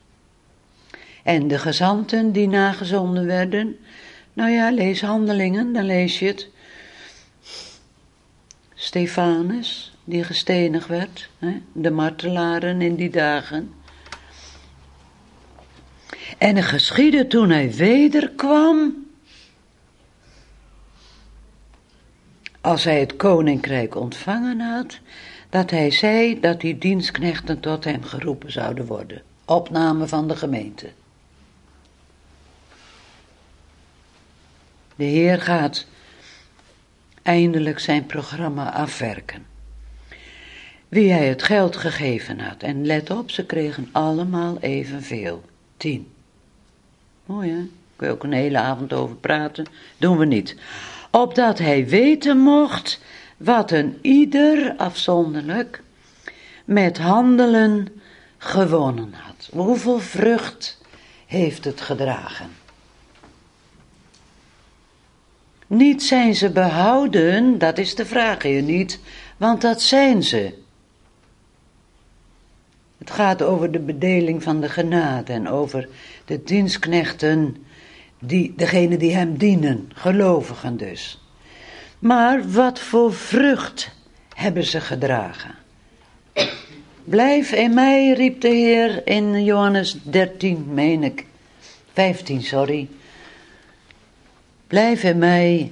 Speaker 1: En de gezanten die nagezonden werden, nou ja, lees Handelingen, dan lees je het. Stefanus, die gestenigd werd, hè? De martelaren in die dagen. En het geschiedde toen hij wederkwam, als hij het koninkrijk ontvangen had, dat hij zei dat die dienstknechten tot hem geroepen zouden worden. Opname van de gemeente. De Heer gaat eindelijk zijn programma afwerken. Wie hij het geld gegeven had. En let op, ze kregen allemaal evenveel. 10. Mooi hè? Kun je ook een hele avond over praten. Doen we niet. Opdat hij weten mocht wat een ieder afzonderlijk met handelen gewonnen had. Hoeveel vrucht heeft het gedragen? Niet zijn ze behouden, dat is de vraag hier niet, want dat zijn ze. Het gaat over de bedeling van de genade en over de dienstknechten, degene die hem dienen, gelovigen dus. Maar wat voor vrucht hebben ze gedragen? Blijf in mij, riep de Heer in Johannes 13, 15, sorry. Blijf in mij,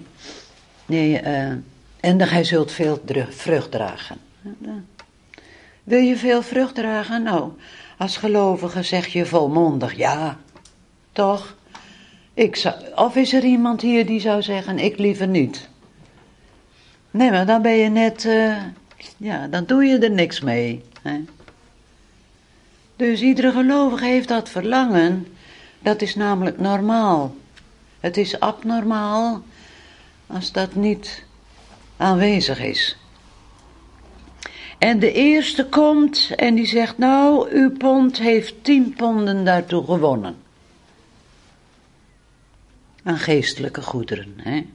Speaker 1: en gij zult veel vrucht dragen. Wil je veel vrucht dragen? Nou, als gelovige zeg je volmondig ja, toch? Of is er iemand hier die zou zeggen, ik liever niet? Nee, maar dan ben je net, dan doe je er niks mee. Hè? Dus iedere gelovige heeft dat verlangen, dat is namelijk normaal. Het is abnormaal als dat niet aanwezig is. En de eerste komt en die zegt, nou, uw pond heeft 10 ponden daartoe gewonnen. Aan geestelijke goederen, hè.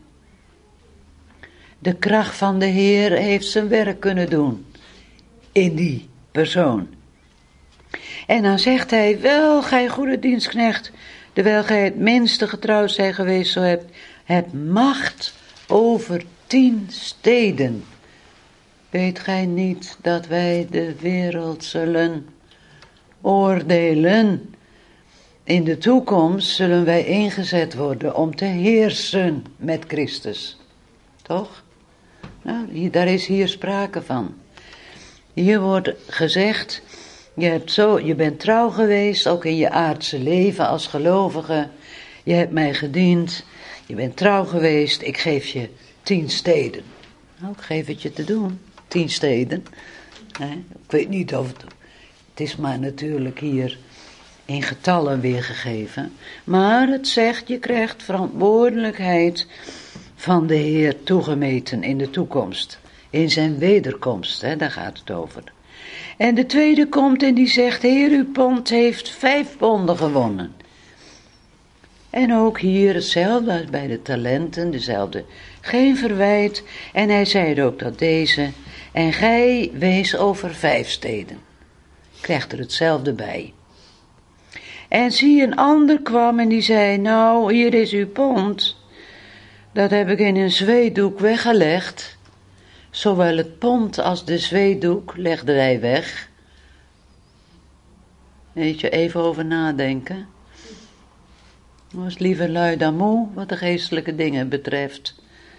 Speaker 1: De kracht van de Heer heeft zijn werk kunnen doen in die persoon. En dan zegt hij, wel, gij goede dienstknecht, terwijl gij het minste getrouwd zijt geweest, zo hebt macht over 10 steden. Weet gij niet dat wij de wereld zullen oordelen? In de toekomst zullen wij ingezet worden om te heersen met Christus. Toch? Nou, daar is hier sprake van. Hier wordt gezegd, je bent trouw geweest, ook in je aardse leven als gelovige. Je hebt mij gediend, je bent trouw geweest, ik geef je 10 steden. Nou, ik geef het je te doen, 10 steden. Ik weet niet of het is maar natuurlijk hier in getallen weergegeven. Maar het zegt, je krijgt verantwoordelijkheid van de Heer toegemeten in de toekomst. In zijn wederkomst, daar gaat het over. En de tweede komt en die zegt, Heer, uw pond heeft 5 ponden gewonnen. En ook hier hetzelfde als bij de talenten, dezelfde, geen verwijt. En hij zei ook dat deze, en gij wees over 5 steden. Krijgt er hetzelfde bij. En zie, een ander kwam en die zei, nou, hier is uw pond. Dat heb ik in een zweetdoek weggelegd. Zowel het pond als de zweetdoek legden wij weg. Weet je, even over nadenken. Was liever lui dan moe, wat de geestelijke dingen betreft.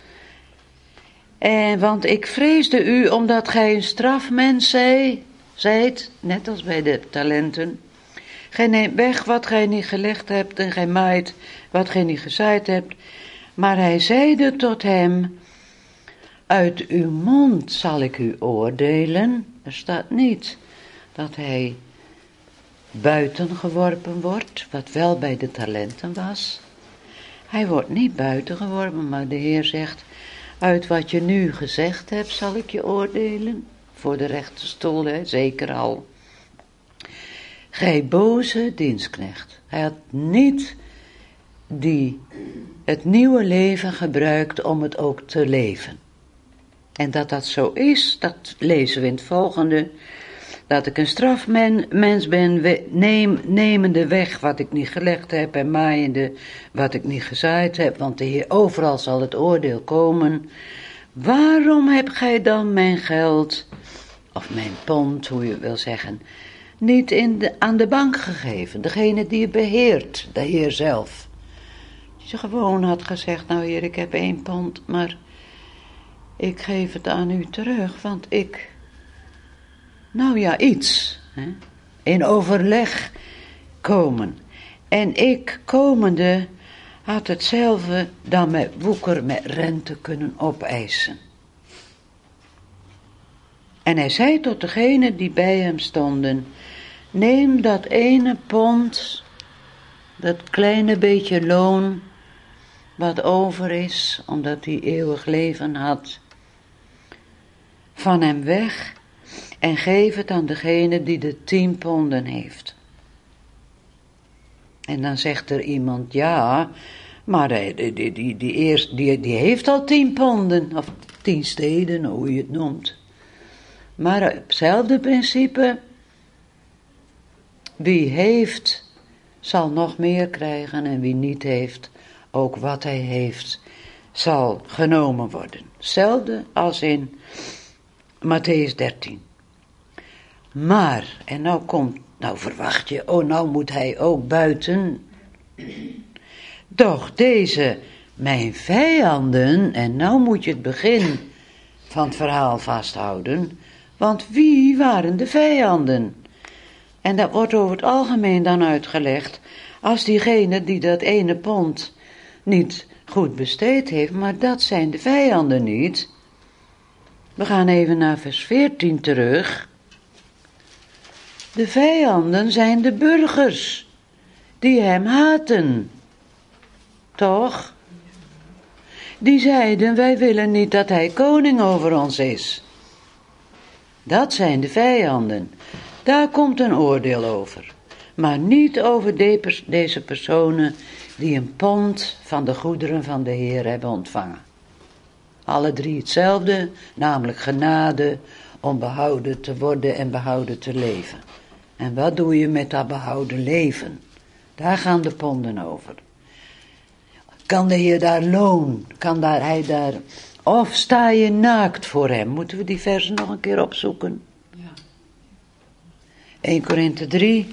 Speaker 1: Want ik vreesde u, omdat gij een strafmens zijt, net als bij de talenten. Gij neemt weg wat gij niet gelegd hebt en gij maait wat gij niet gezaaid hebt. Maar hij zeide tot hem, uit uw mond zal ik u oordelen. Er staat niet dat hij buiten geworpen wordt, wat wel bij de talenten was. Hij wordt niet buiten geworpen, maar de Heer zegt, uit wat je nu gezegd hebt zal ik je oordelen. Voor de rechterstoel, zeker al. Gij boze dienstknecht. Hij had niet het nieuwe leven gebruikt om het ook te leven. En dat dat zo is, dat lezen we in het volgende. Dat ik een strafmens ben, nemende weg wat ik niet gelegd heb en maaiende wat ik niet gezaaid heb. Want de Heer, overal zal het oordeel komen. Waarom hebt gij dan mijn geld, of mijn pond, hoe je wil zeggen, niet aan de bank gegeven? Degene die het beheert, de Heer zelf. Die ze gewoon had gezegd, nou Heer, ik heb 1 pond, maar ik geef het aan u terug, want iets, in overleg komen. En ik, komende, had hetzelfde dan met woeker, met rente kunnen opeisen. En hij zei tot degenen die bij hem stonden, neem dat 1 pond, dat kleine beetje loon, wat over is, omdat hij eeuwig leven had, van hem weg en geef het aan degene die de 10 ponden heeft. En dan zegt er iemand, ja, maar die heeft al 10 ponden, of 10 steden, hoe je het noemt. Maar hetzelfde principe, wie heeft, zal nog meer krijgen en wie niet heeft, ook wat hij heeft, zal genomen worden. Hetzelfde als in Mattheüs 13. Maar, en nou verwacht je, nou moet hij ook buiten. Doch deze, mijn vijanden, en nou moet je het begin van het verhaal vasthouden, want wie waren de vijanden? En dat wordt over het algemeen dan uitgelegd, als diegene die dat 1 pond niet goed besteed heeft, maar dat zijn de vijanden niet. We gaan even naar vers 14 terug. De vijanden zijn de burgers, die hem haten. Toch? Die zeiden, wij willen niet dat hij koning over ons is. Dat zijn de vijanden. Daar komt een oordeel over. Maar niet over deze personen die 1 pond van de goederen van de Heer hebben ontvangen. Alle 3 hetzelfde, namelijk genade om behouden te worden en behouden te leven. En wat doe je met dat behouden leven? Daar gaan de ponden over. Kan de Heer daar loon? Kan hij daar... Of sta je naakt voor hem? Moeten we die versen nog een keer opzoeken? Ja. 1 Korinthe 3.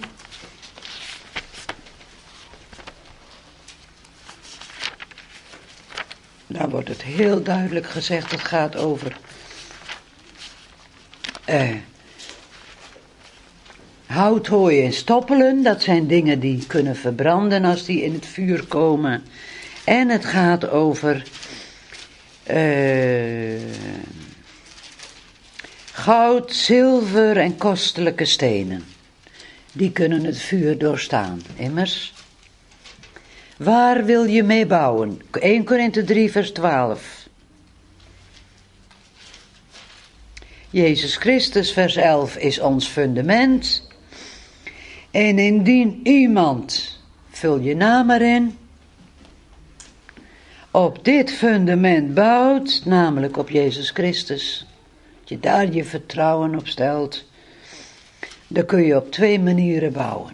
Speaker 1: Daar wordt het heel duidelijk gezegd. Het gaat over... hout, hooi en stoppelen. Dat zijn dingen die kunnen verbranden als die in het vuur komen. En het gaat over... goud, zilver en kostelijke stenen. Die kunnen het vuur doorstaan, immers. Waar wil je mee bouwen? 1 Korinthe 3 vers 12. Jezus Christus vers 11 is ons fundament. En indien iemand, vul je naam erin, op dit fundament bouwt, namelijk op Jezus Christus, dat je daar je vertrouwen op stelt, dan kun je op 2 manieren bouwen.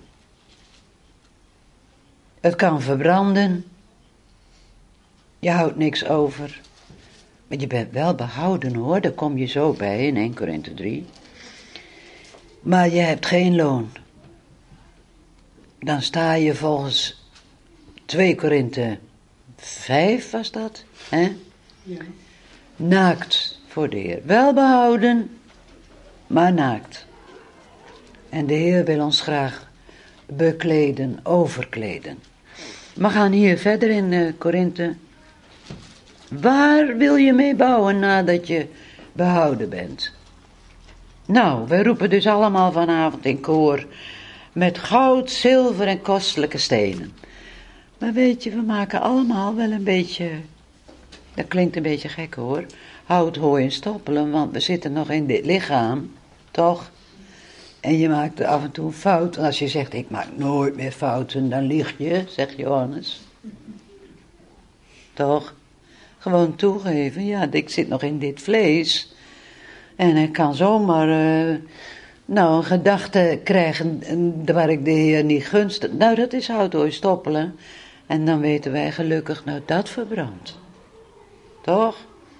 Speaker 1: Het kan verbranden, je houdt niks over, maar je bent wel behouden hoor, daar kom je zo bij in 1 Korinthe 3. Maar je hebt geen loon. Dan sta je volgens 2 Korinthe 5 was dat, hè? Ja. Naakt voor de Heer. Wel behouden, maar naakt. En de Heer wil ons graag bekleden, overkleden. We gaan hier verder in Korinthe. Waar wil je mee bouwen nadat je behouden bent? Nou, wij roepen dus allemaal vanavond in koor met goud, zilver en kostelijke stenen. Maar weet je, we maken allemaal wel een beetje, dat klinkt een beetje gek hoor, hout, hooi en stoppelen, want we zitten nog in dit lichaam, toch? En je maakt af en toe een fout. En als je zegt, ik maak nooit meer fouten, dan lieg je, zegt Johannes. Toch? Gewoon toegeven, ja, ik zit nog in dit vlees. En ik kan zomaar, een gedachte krijgen waar ik de Heer niet gunst. Nou, dat is hout, hooi, stoppelen. En dan weten wij gelukkig, nou, dat verbrandt. Toch?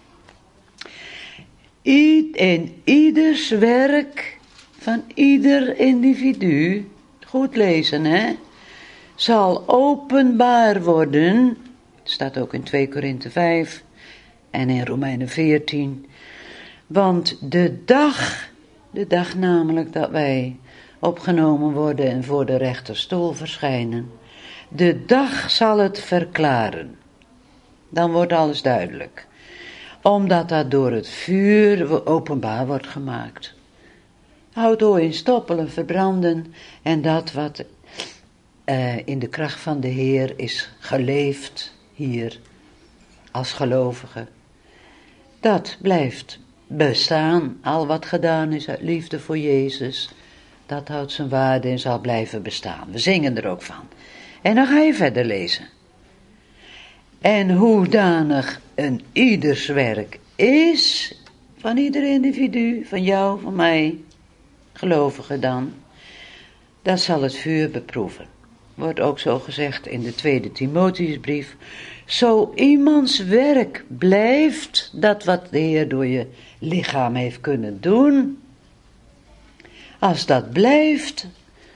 Speaker 1: In ieders werk van ieder individu, goed lezen hè, zal openbaar worden, staat ook in 2 Korinthe 5 en in Romeinen 14, want de dag namelijk dat wij opgenomen worden en voor de rechterstoel verschijnen, de dag zal het verklaren. Dan wordt alles duidelijk. Omdat dat door het vuur openbaar wordt gemaakt. Hout, hooi en stoppelen verbranden. En dat wat in de kracht van de Heer is geleefd hier als gelovige. Dat blijft bestaan. Al wat gedaan is uit liefde voor Jezus. Dat houdt zijn waarde en zal blijven bestaan. We zingen er ook van. En dan ga je verder lezen. En hoedanig een ieders werk is, van ieder individu, van jou, van mij, gelovige dan, dat zal het vuur beproeven. Wordt ook zo gezegd in de 2 Timotheusbrief. Zo iemands werk blijft, dat wat de Heer door je lichaam heeft kunnen doen, als dat blijft,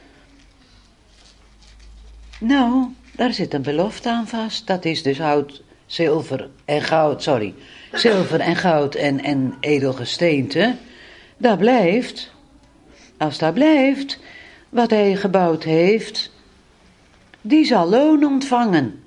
Speaker 1: nou, daar zit een belofte aan vast. Dat is dus zilver en goud en edelgesteente. Dat blijft. Als dat blijft, wat hij gebouwd heeft, die zal loon ontvangen.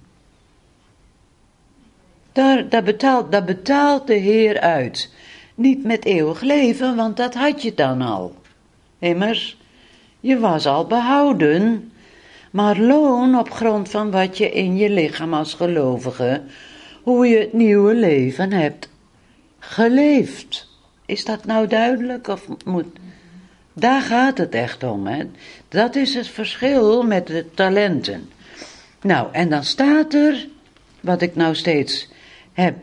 Speaker 1: Dat betaalt de Heer uit. Niet met eeuwig leven, want dat had je dan al. Immers, je was al behouden. Maar loon op grond van wat je in je lichaam als gelovige, hoe je het nieuwe leven hebt geleefd. Is dat nou duidelijk? Of daar gaat het echt om. Hè? Dat is het verschil met de talenten. Nou, en dan staat er, wat ik nou steeds heb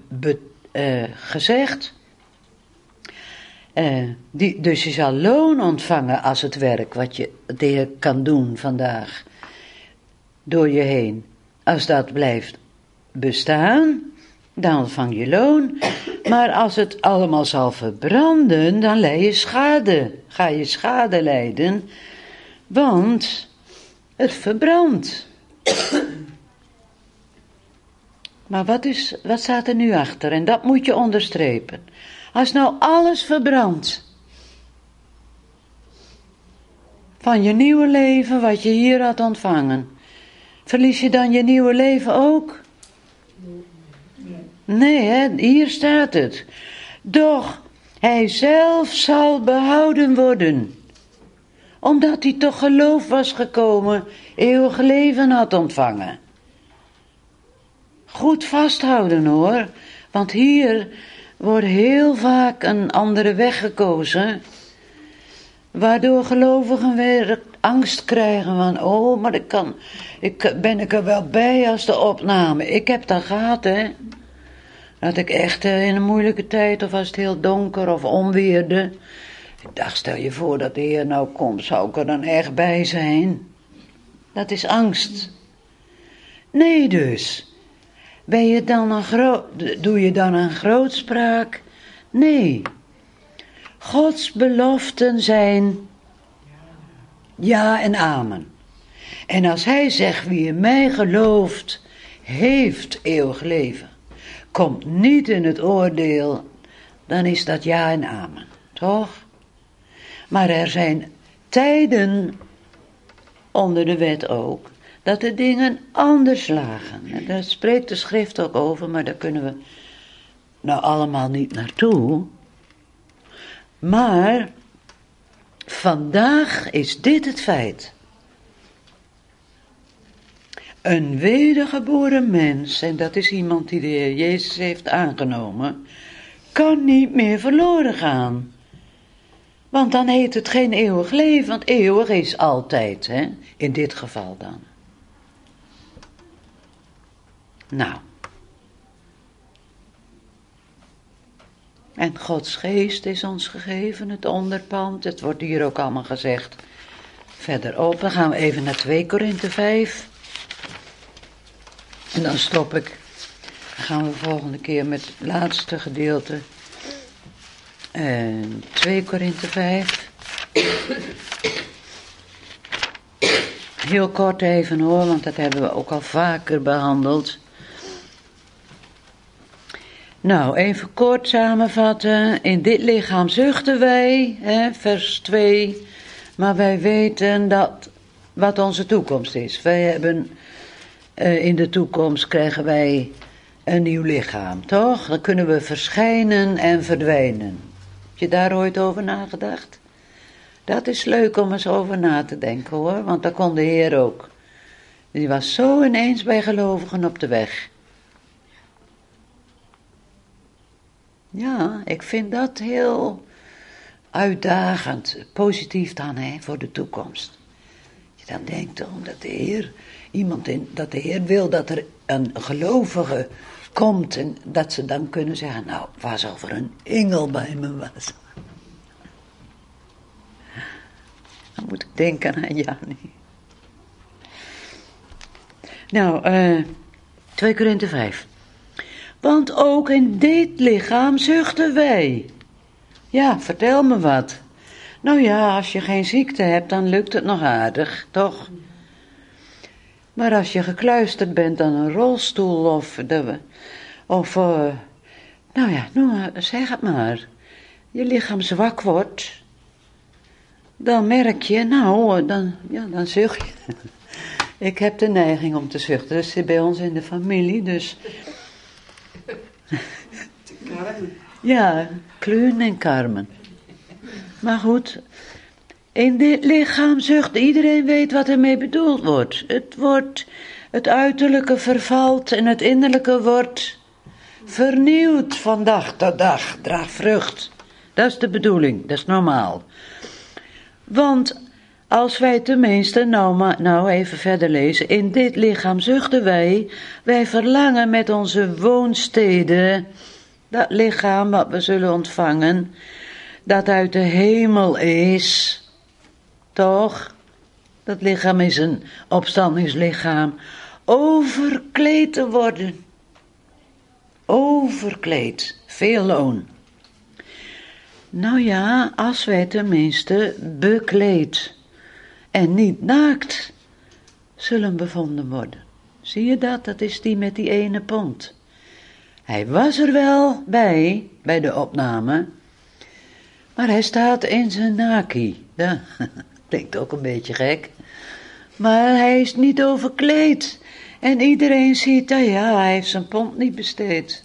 Speaker 1: gezegd. Dus je zal loon ontvangen als het werk wat je de Heer kan doen vandaag door je heen. Als dat blijft bestaan, dan ontvang je loon. Maar als het allemaal zal verbranden, dan leid je schade. Ga je schade lijden, want het verbrandt. Maar wat staat er nu achter? En dat moet je onderstrepen. Als nou alles verbrandt, van je nieuwe leven wat je hier had ontvangen, verlies je dan je nieuwe leven ook? Nee, hè? Hier staat het. Doch hij zelf zal behouden worden, omdat hij toch geloof was gekomen, eeuwig leven had ontvangen. Goed vasthouden hoor, want hier wordt heel vaak een andere weg gekozen, waardoor gelovigen weer angst krijgen van, oh, maar ben ik er wel bij als de opname. Ik heb dat gehad, hè. Dat ik echt in een moeilijke tijd, of als het heel donker of onweerde, ik dacht, stel je voor dat de Heer nou komt, zou ik er dan echt bij zijn? Dat is angst. Nee dus. Doe je dan een grootspraak? Nee. Gods beloften zijn ja en amen. En als hij zegt, wie in mij gelooft, heeft eeuwig leven, komt niet in het oordeel, dan is dat ja en amen. Toch? Maar er zijn tijden onder de wet ook, dat de dingen anders lagen. En daar spreekt de schrift ook over, maar daar kunnen we nou allemaal niet naartoe. Maar vandaag is dit het feit. Een wedergeboren mens, en dat is iemand die de Heer Jezus heeft aangenomen, kan niet meer verloren gaan. Want dan heet het geen eeuwig leven, want eeuwig is altijd, hè? In dit geval dan. Nou. En Gods geest is ons gegeven, het onderpand. Het wordt hier ook allemaal gezegd verderop. Dan gaan we even naar 2 Korinthe 5. En dan stop ik. Dan gaan we volgende keer met het laatste gedeelte. 2 Korinthe 5. Heel kort even hoor, want dat hebben we ook al vaker behandeld. Nou, even kort samenvatten. In dit lichaam zuchten wij, vers 2. Maar wij weten dat wat onze toekomst is. Wij hebben, in de toekomst krijgen wij een nieuw lichaam, toch? Dan kunnen we verschijnen en verdwijnen. Heb je daar ooit over nagedacht? Dat is leuk om eens over na te denken hoor, want dat kon de Heer ook. Die was zo ineens bij gelovigen op de weg. Ja, ik vind dat heel uitdagend, positief dan voor de toekomst. Je dan denkt dat de Heer, dat de Heer wil dat er een gelovige komt en dat ze dan kunnen zeggen, nou, het was of er een engel bij me was. Dan moet ik denken aan Jannie. Nou, 2 Korinthe 5. Want ook in dit lichaam zuchten wij. Ja, vertel me wat. Nou ja, als je geen ziekte hebt, dan lukt het nog aardig, toch? Maar als je gekluisterd bent aan een rolstoel nou ja, zeg het maar. Je lichaam zwak wordt. Dan merk je, dan zucht je. Ik heb de neiging om te zuchten. Dat zit bij ons in de familie, dus. Ja, Kluun en Carmen. Maar goed, in dit lichaam zucht, iedereen weet wat ermee bedoeld wordt. Het uiterlijke vervalt en het innerlijke wordt vernieuwd van dag tot dag, draagt vrucht. Dat is de bedoeling, dat is normaal. Want als wij tenminste, nou even verder lezen, in dit lichaam zuchten wij verlangen met onze woonsteden, dat lichaam wat we zullen ontvangen, dat uit de hemel is, toch? Dat lichaam is een opstandingslichaam, overkleed te worden. Overkleed, veel loon. Nou ja, als wij tenminste bekleed en niet naakt zullen bevonden worden. Zie je dat? Dat is die met die ene pond. Hij was er wel bij de opname, maar hij staat in zijn naki. Ja, klinkt ook een beetje gek. Maar hij is niet overkleed. En iedereen ziet, hij heeft zijn pond niet besteed.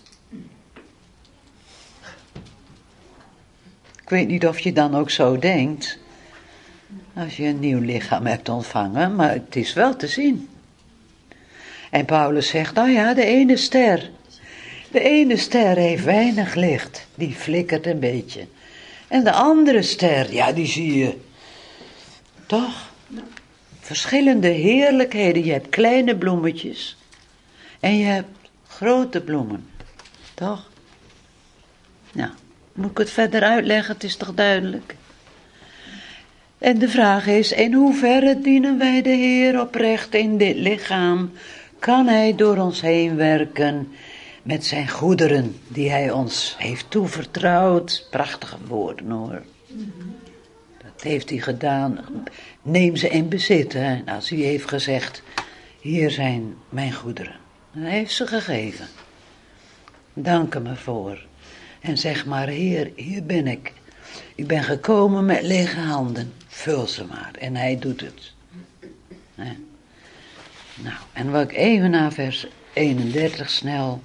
Speaker 1: Ik weet niet of je dan ook zo denkt, als je een nieuw lichaam hebt ontvangen, maar het is wel te zien. En Paulus zegt, de ene ster. De ene ster heeft weinig licht, die flikkert een beetje. En de andere ster, die zie je. Toch? Verschillende heerlijkheden. Je hebt kleine bloemetjes en je hebt grote bloemen. Toch? Nou, moet ik het verder uitleggen? Het is toch duidelijk? En de vraag is, in hoeverre dienen wij de Heer oprecht in dit lichaam? Kan Hij door ons heen werken met zijn goederen die Hij ons heeft toevertrouwd? Prachtige woorden hoor. Dat heeft Hij gedaan. Neem ze in bezit. Hè? Als Hij heeft gezegd, hier zijn mijn goederen. Hij heeft ze gegeven. Dank Hem ervoor. En zeg maar, Heer, hier ben ik. Ik ben gekomen met lege handen. Vul ze maar. En Hij doet het. Hè? Nou, en wil ik even naar vers 31 snel.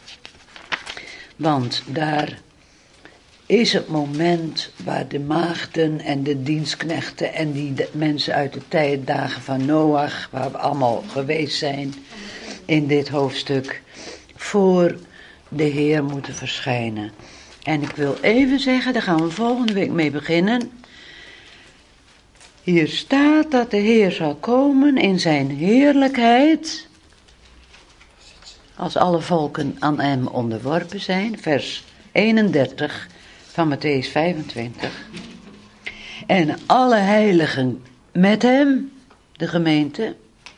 Speaker 1: Want daar is het moment waar de maagden en de dienstknechten en die mensen uit de tijddagen van Noach, waar we allemaal geweest zijn in dit hoofdstuk, voor de Heer moeten verschijnen. En ik wil even zeggen, daar gaan we volgende week mee beginnen. Hier staat dat de Heer zal komen in zijn heerlijkheid, als alle volken aan hem onderworpen zijn, vers 31 van Mattheüs 25. En alle heiligen met hem, de gemeente.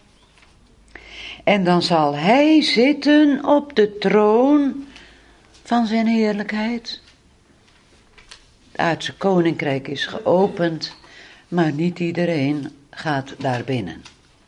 Speaker 1: En dan zal hij zitten op de troon van zijn heerlijkheid. Het aardse koninkrijk is geopend, maar niet iedereen gaat daar binnen.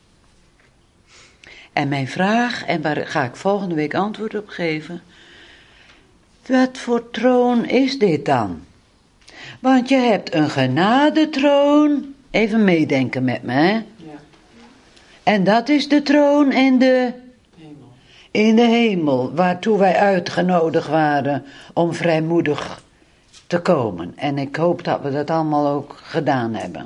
Speaker 1: En mijn vraag, en daar ga ik volgende week antwoord op geven. Wat voor troon is dit dan? Want je hebt een genadetroon. Even meedenken met me, hè? Ja. En dat is de troon in de hemel. In de hemel, waartoe wij uitgenodigd waren om vrijmoedig te komen. En ik hoop dat we dat allemaal ook gedaan hebben.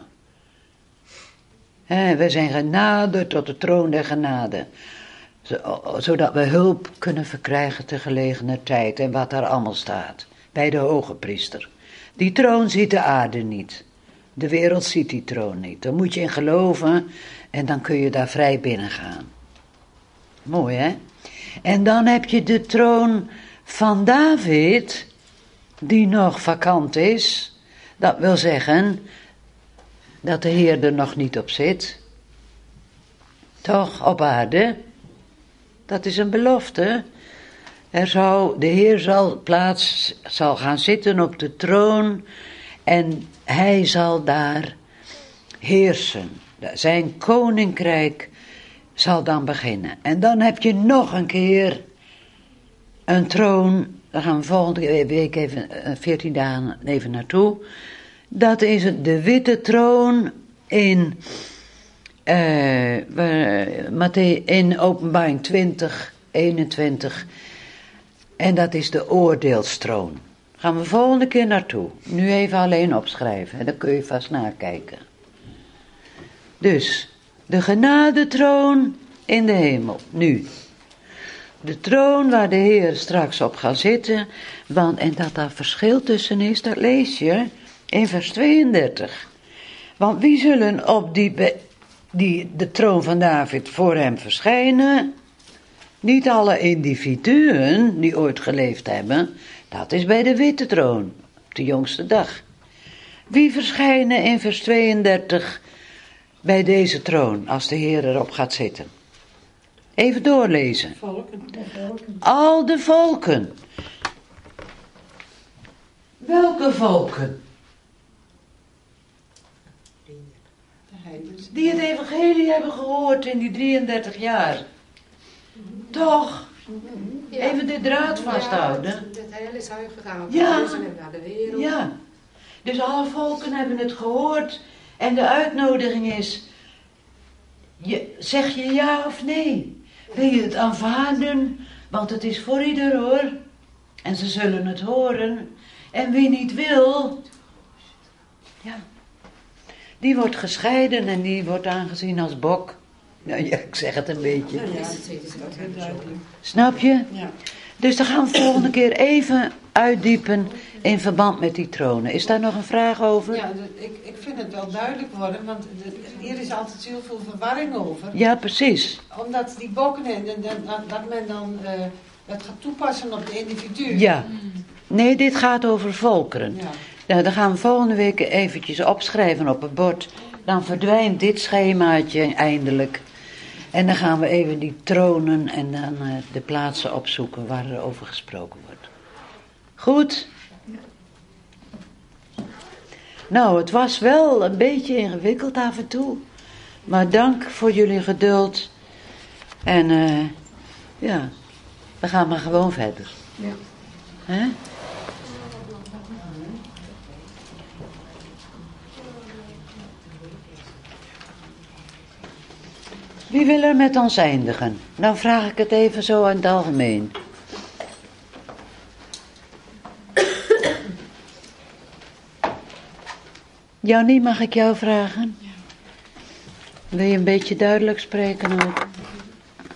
Speaker 1: We zijn genaderd tot de troon der genade. Zodat we hulp kunnen verkrijgen te gelegener tijd. En wat daar allemaal staat. Bij de hoge priester. Die troon ziet de aarde niet. De wereld ziet die troon niet. Daar moet je in geloven. En dan kun je daar vrij binnen gaan. Mooi, hè? En dan heb je de troon van David. Die nog vakant is. Dat wil zeggen dat de Heer er nog niet op zit. Toch, op aarde. Dat is een belofte. De Heer zal gaan zitten op de troon. En hij zal daar heersen. Zijn koninkrijk zal dan beginnen. En dan heb je nog een keer een troon. Daar gaan we volgende week even 14 dagen even naartoe. Dat is de witte troon in Openbaring 20, 21. En dat is de oordeelstroon. Gaan we volgende keer naartoe. Nu even alleen opschrijven. Dan kun je vast nakijken. Dus, de genadetroon in de hemel. Nu. De troon waar de Heer straks op gaat zitten. En dat daar verschil tussen is, dat lees je in vers 32. Want wie zullen op de troon van David voor hem verschijnen? Niet alle individuen die ooit geleefd hebben. Dat is bij de witte troon, op de jongste dag. Wie verschijnen in vers 32 bij deze troon, als de Heer erop gaat zitten? Even doorlezen.
Speaker 2: Volken.
Speaker 1: Al de volken. Welke volken? Die het evangelie hebben gehoord in die 33 jaar. Toch?
Speaker 2: Ja.
Speaker 1: Even de draad vasthouden.
Speaker 2: Ja, het hele is uitgegaan.
Speaker 1: Ja.
Speaker 2: Naar de wereld.
Speaker 1: Ja. Dus alle volken hebben het gehoord. En de uitnodiging is. Zeg je ja of nee? Wil je het aanvaarden? Want het is voor ieder hoor. En ze zullen het horen. En wie niet wil. Ja. Die wordt gescheiden en die wordt aangezien als bok. Nou ja, ik zeg het een beetje. Snap je?
Speaker 2: Ja.
Speaker 1: Dus dan gaan we volgende keer even uitdiepen in verband met die tronen. Is daar nog een vraag over?
Speaker 3: Ja, ik vind het wel duidelijk worden, want hier is altijd heel veel verwarring over.
Speaker 1: Ja, precies.
Speaker 3: Omdat die bokken dat men dan het gaat toepassen op de individu.
Speaker 1: Ja. Nee, dit gaat over volkeren.
Speaker 3: Ja.
Speaker 1: Nou, dan gaan we volgende week eventjes opschrijven op het bord. Dan verdwijnt dit schemaatje eindelijk. En dan gaan we even die tronen en dan de plaatsen opzoeken waar er over gesproken wordt. Goed? Nou, het was wel een beetje ingewikkeld af en toe. Maar dank voor jullie geduld. En ja, we gaan maar gewoon verder.
Speaker 2: Ja.
Speaker 1: Hè? Wie wil er met ons eindigen? Dan vraag ik het even zo in het algemeen. Jannie, mag ik jou vragen? Wil je een beetje duidelijk spreken ook?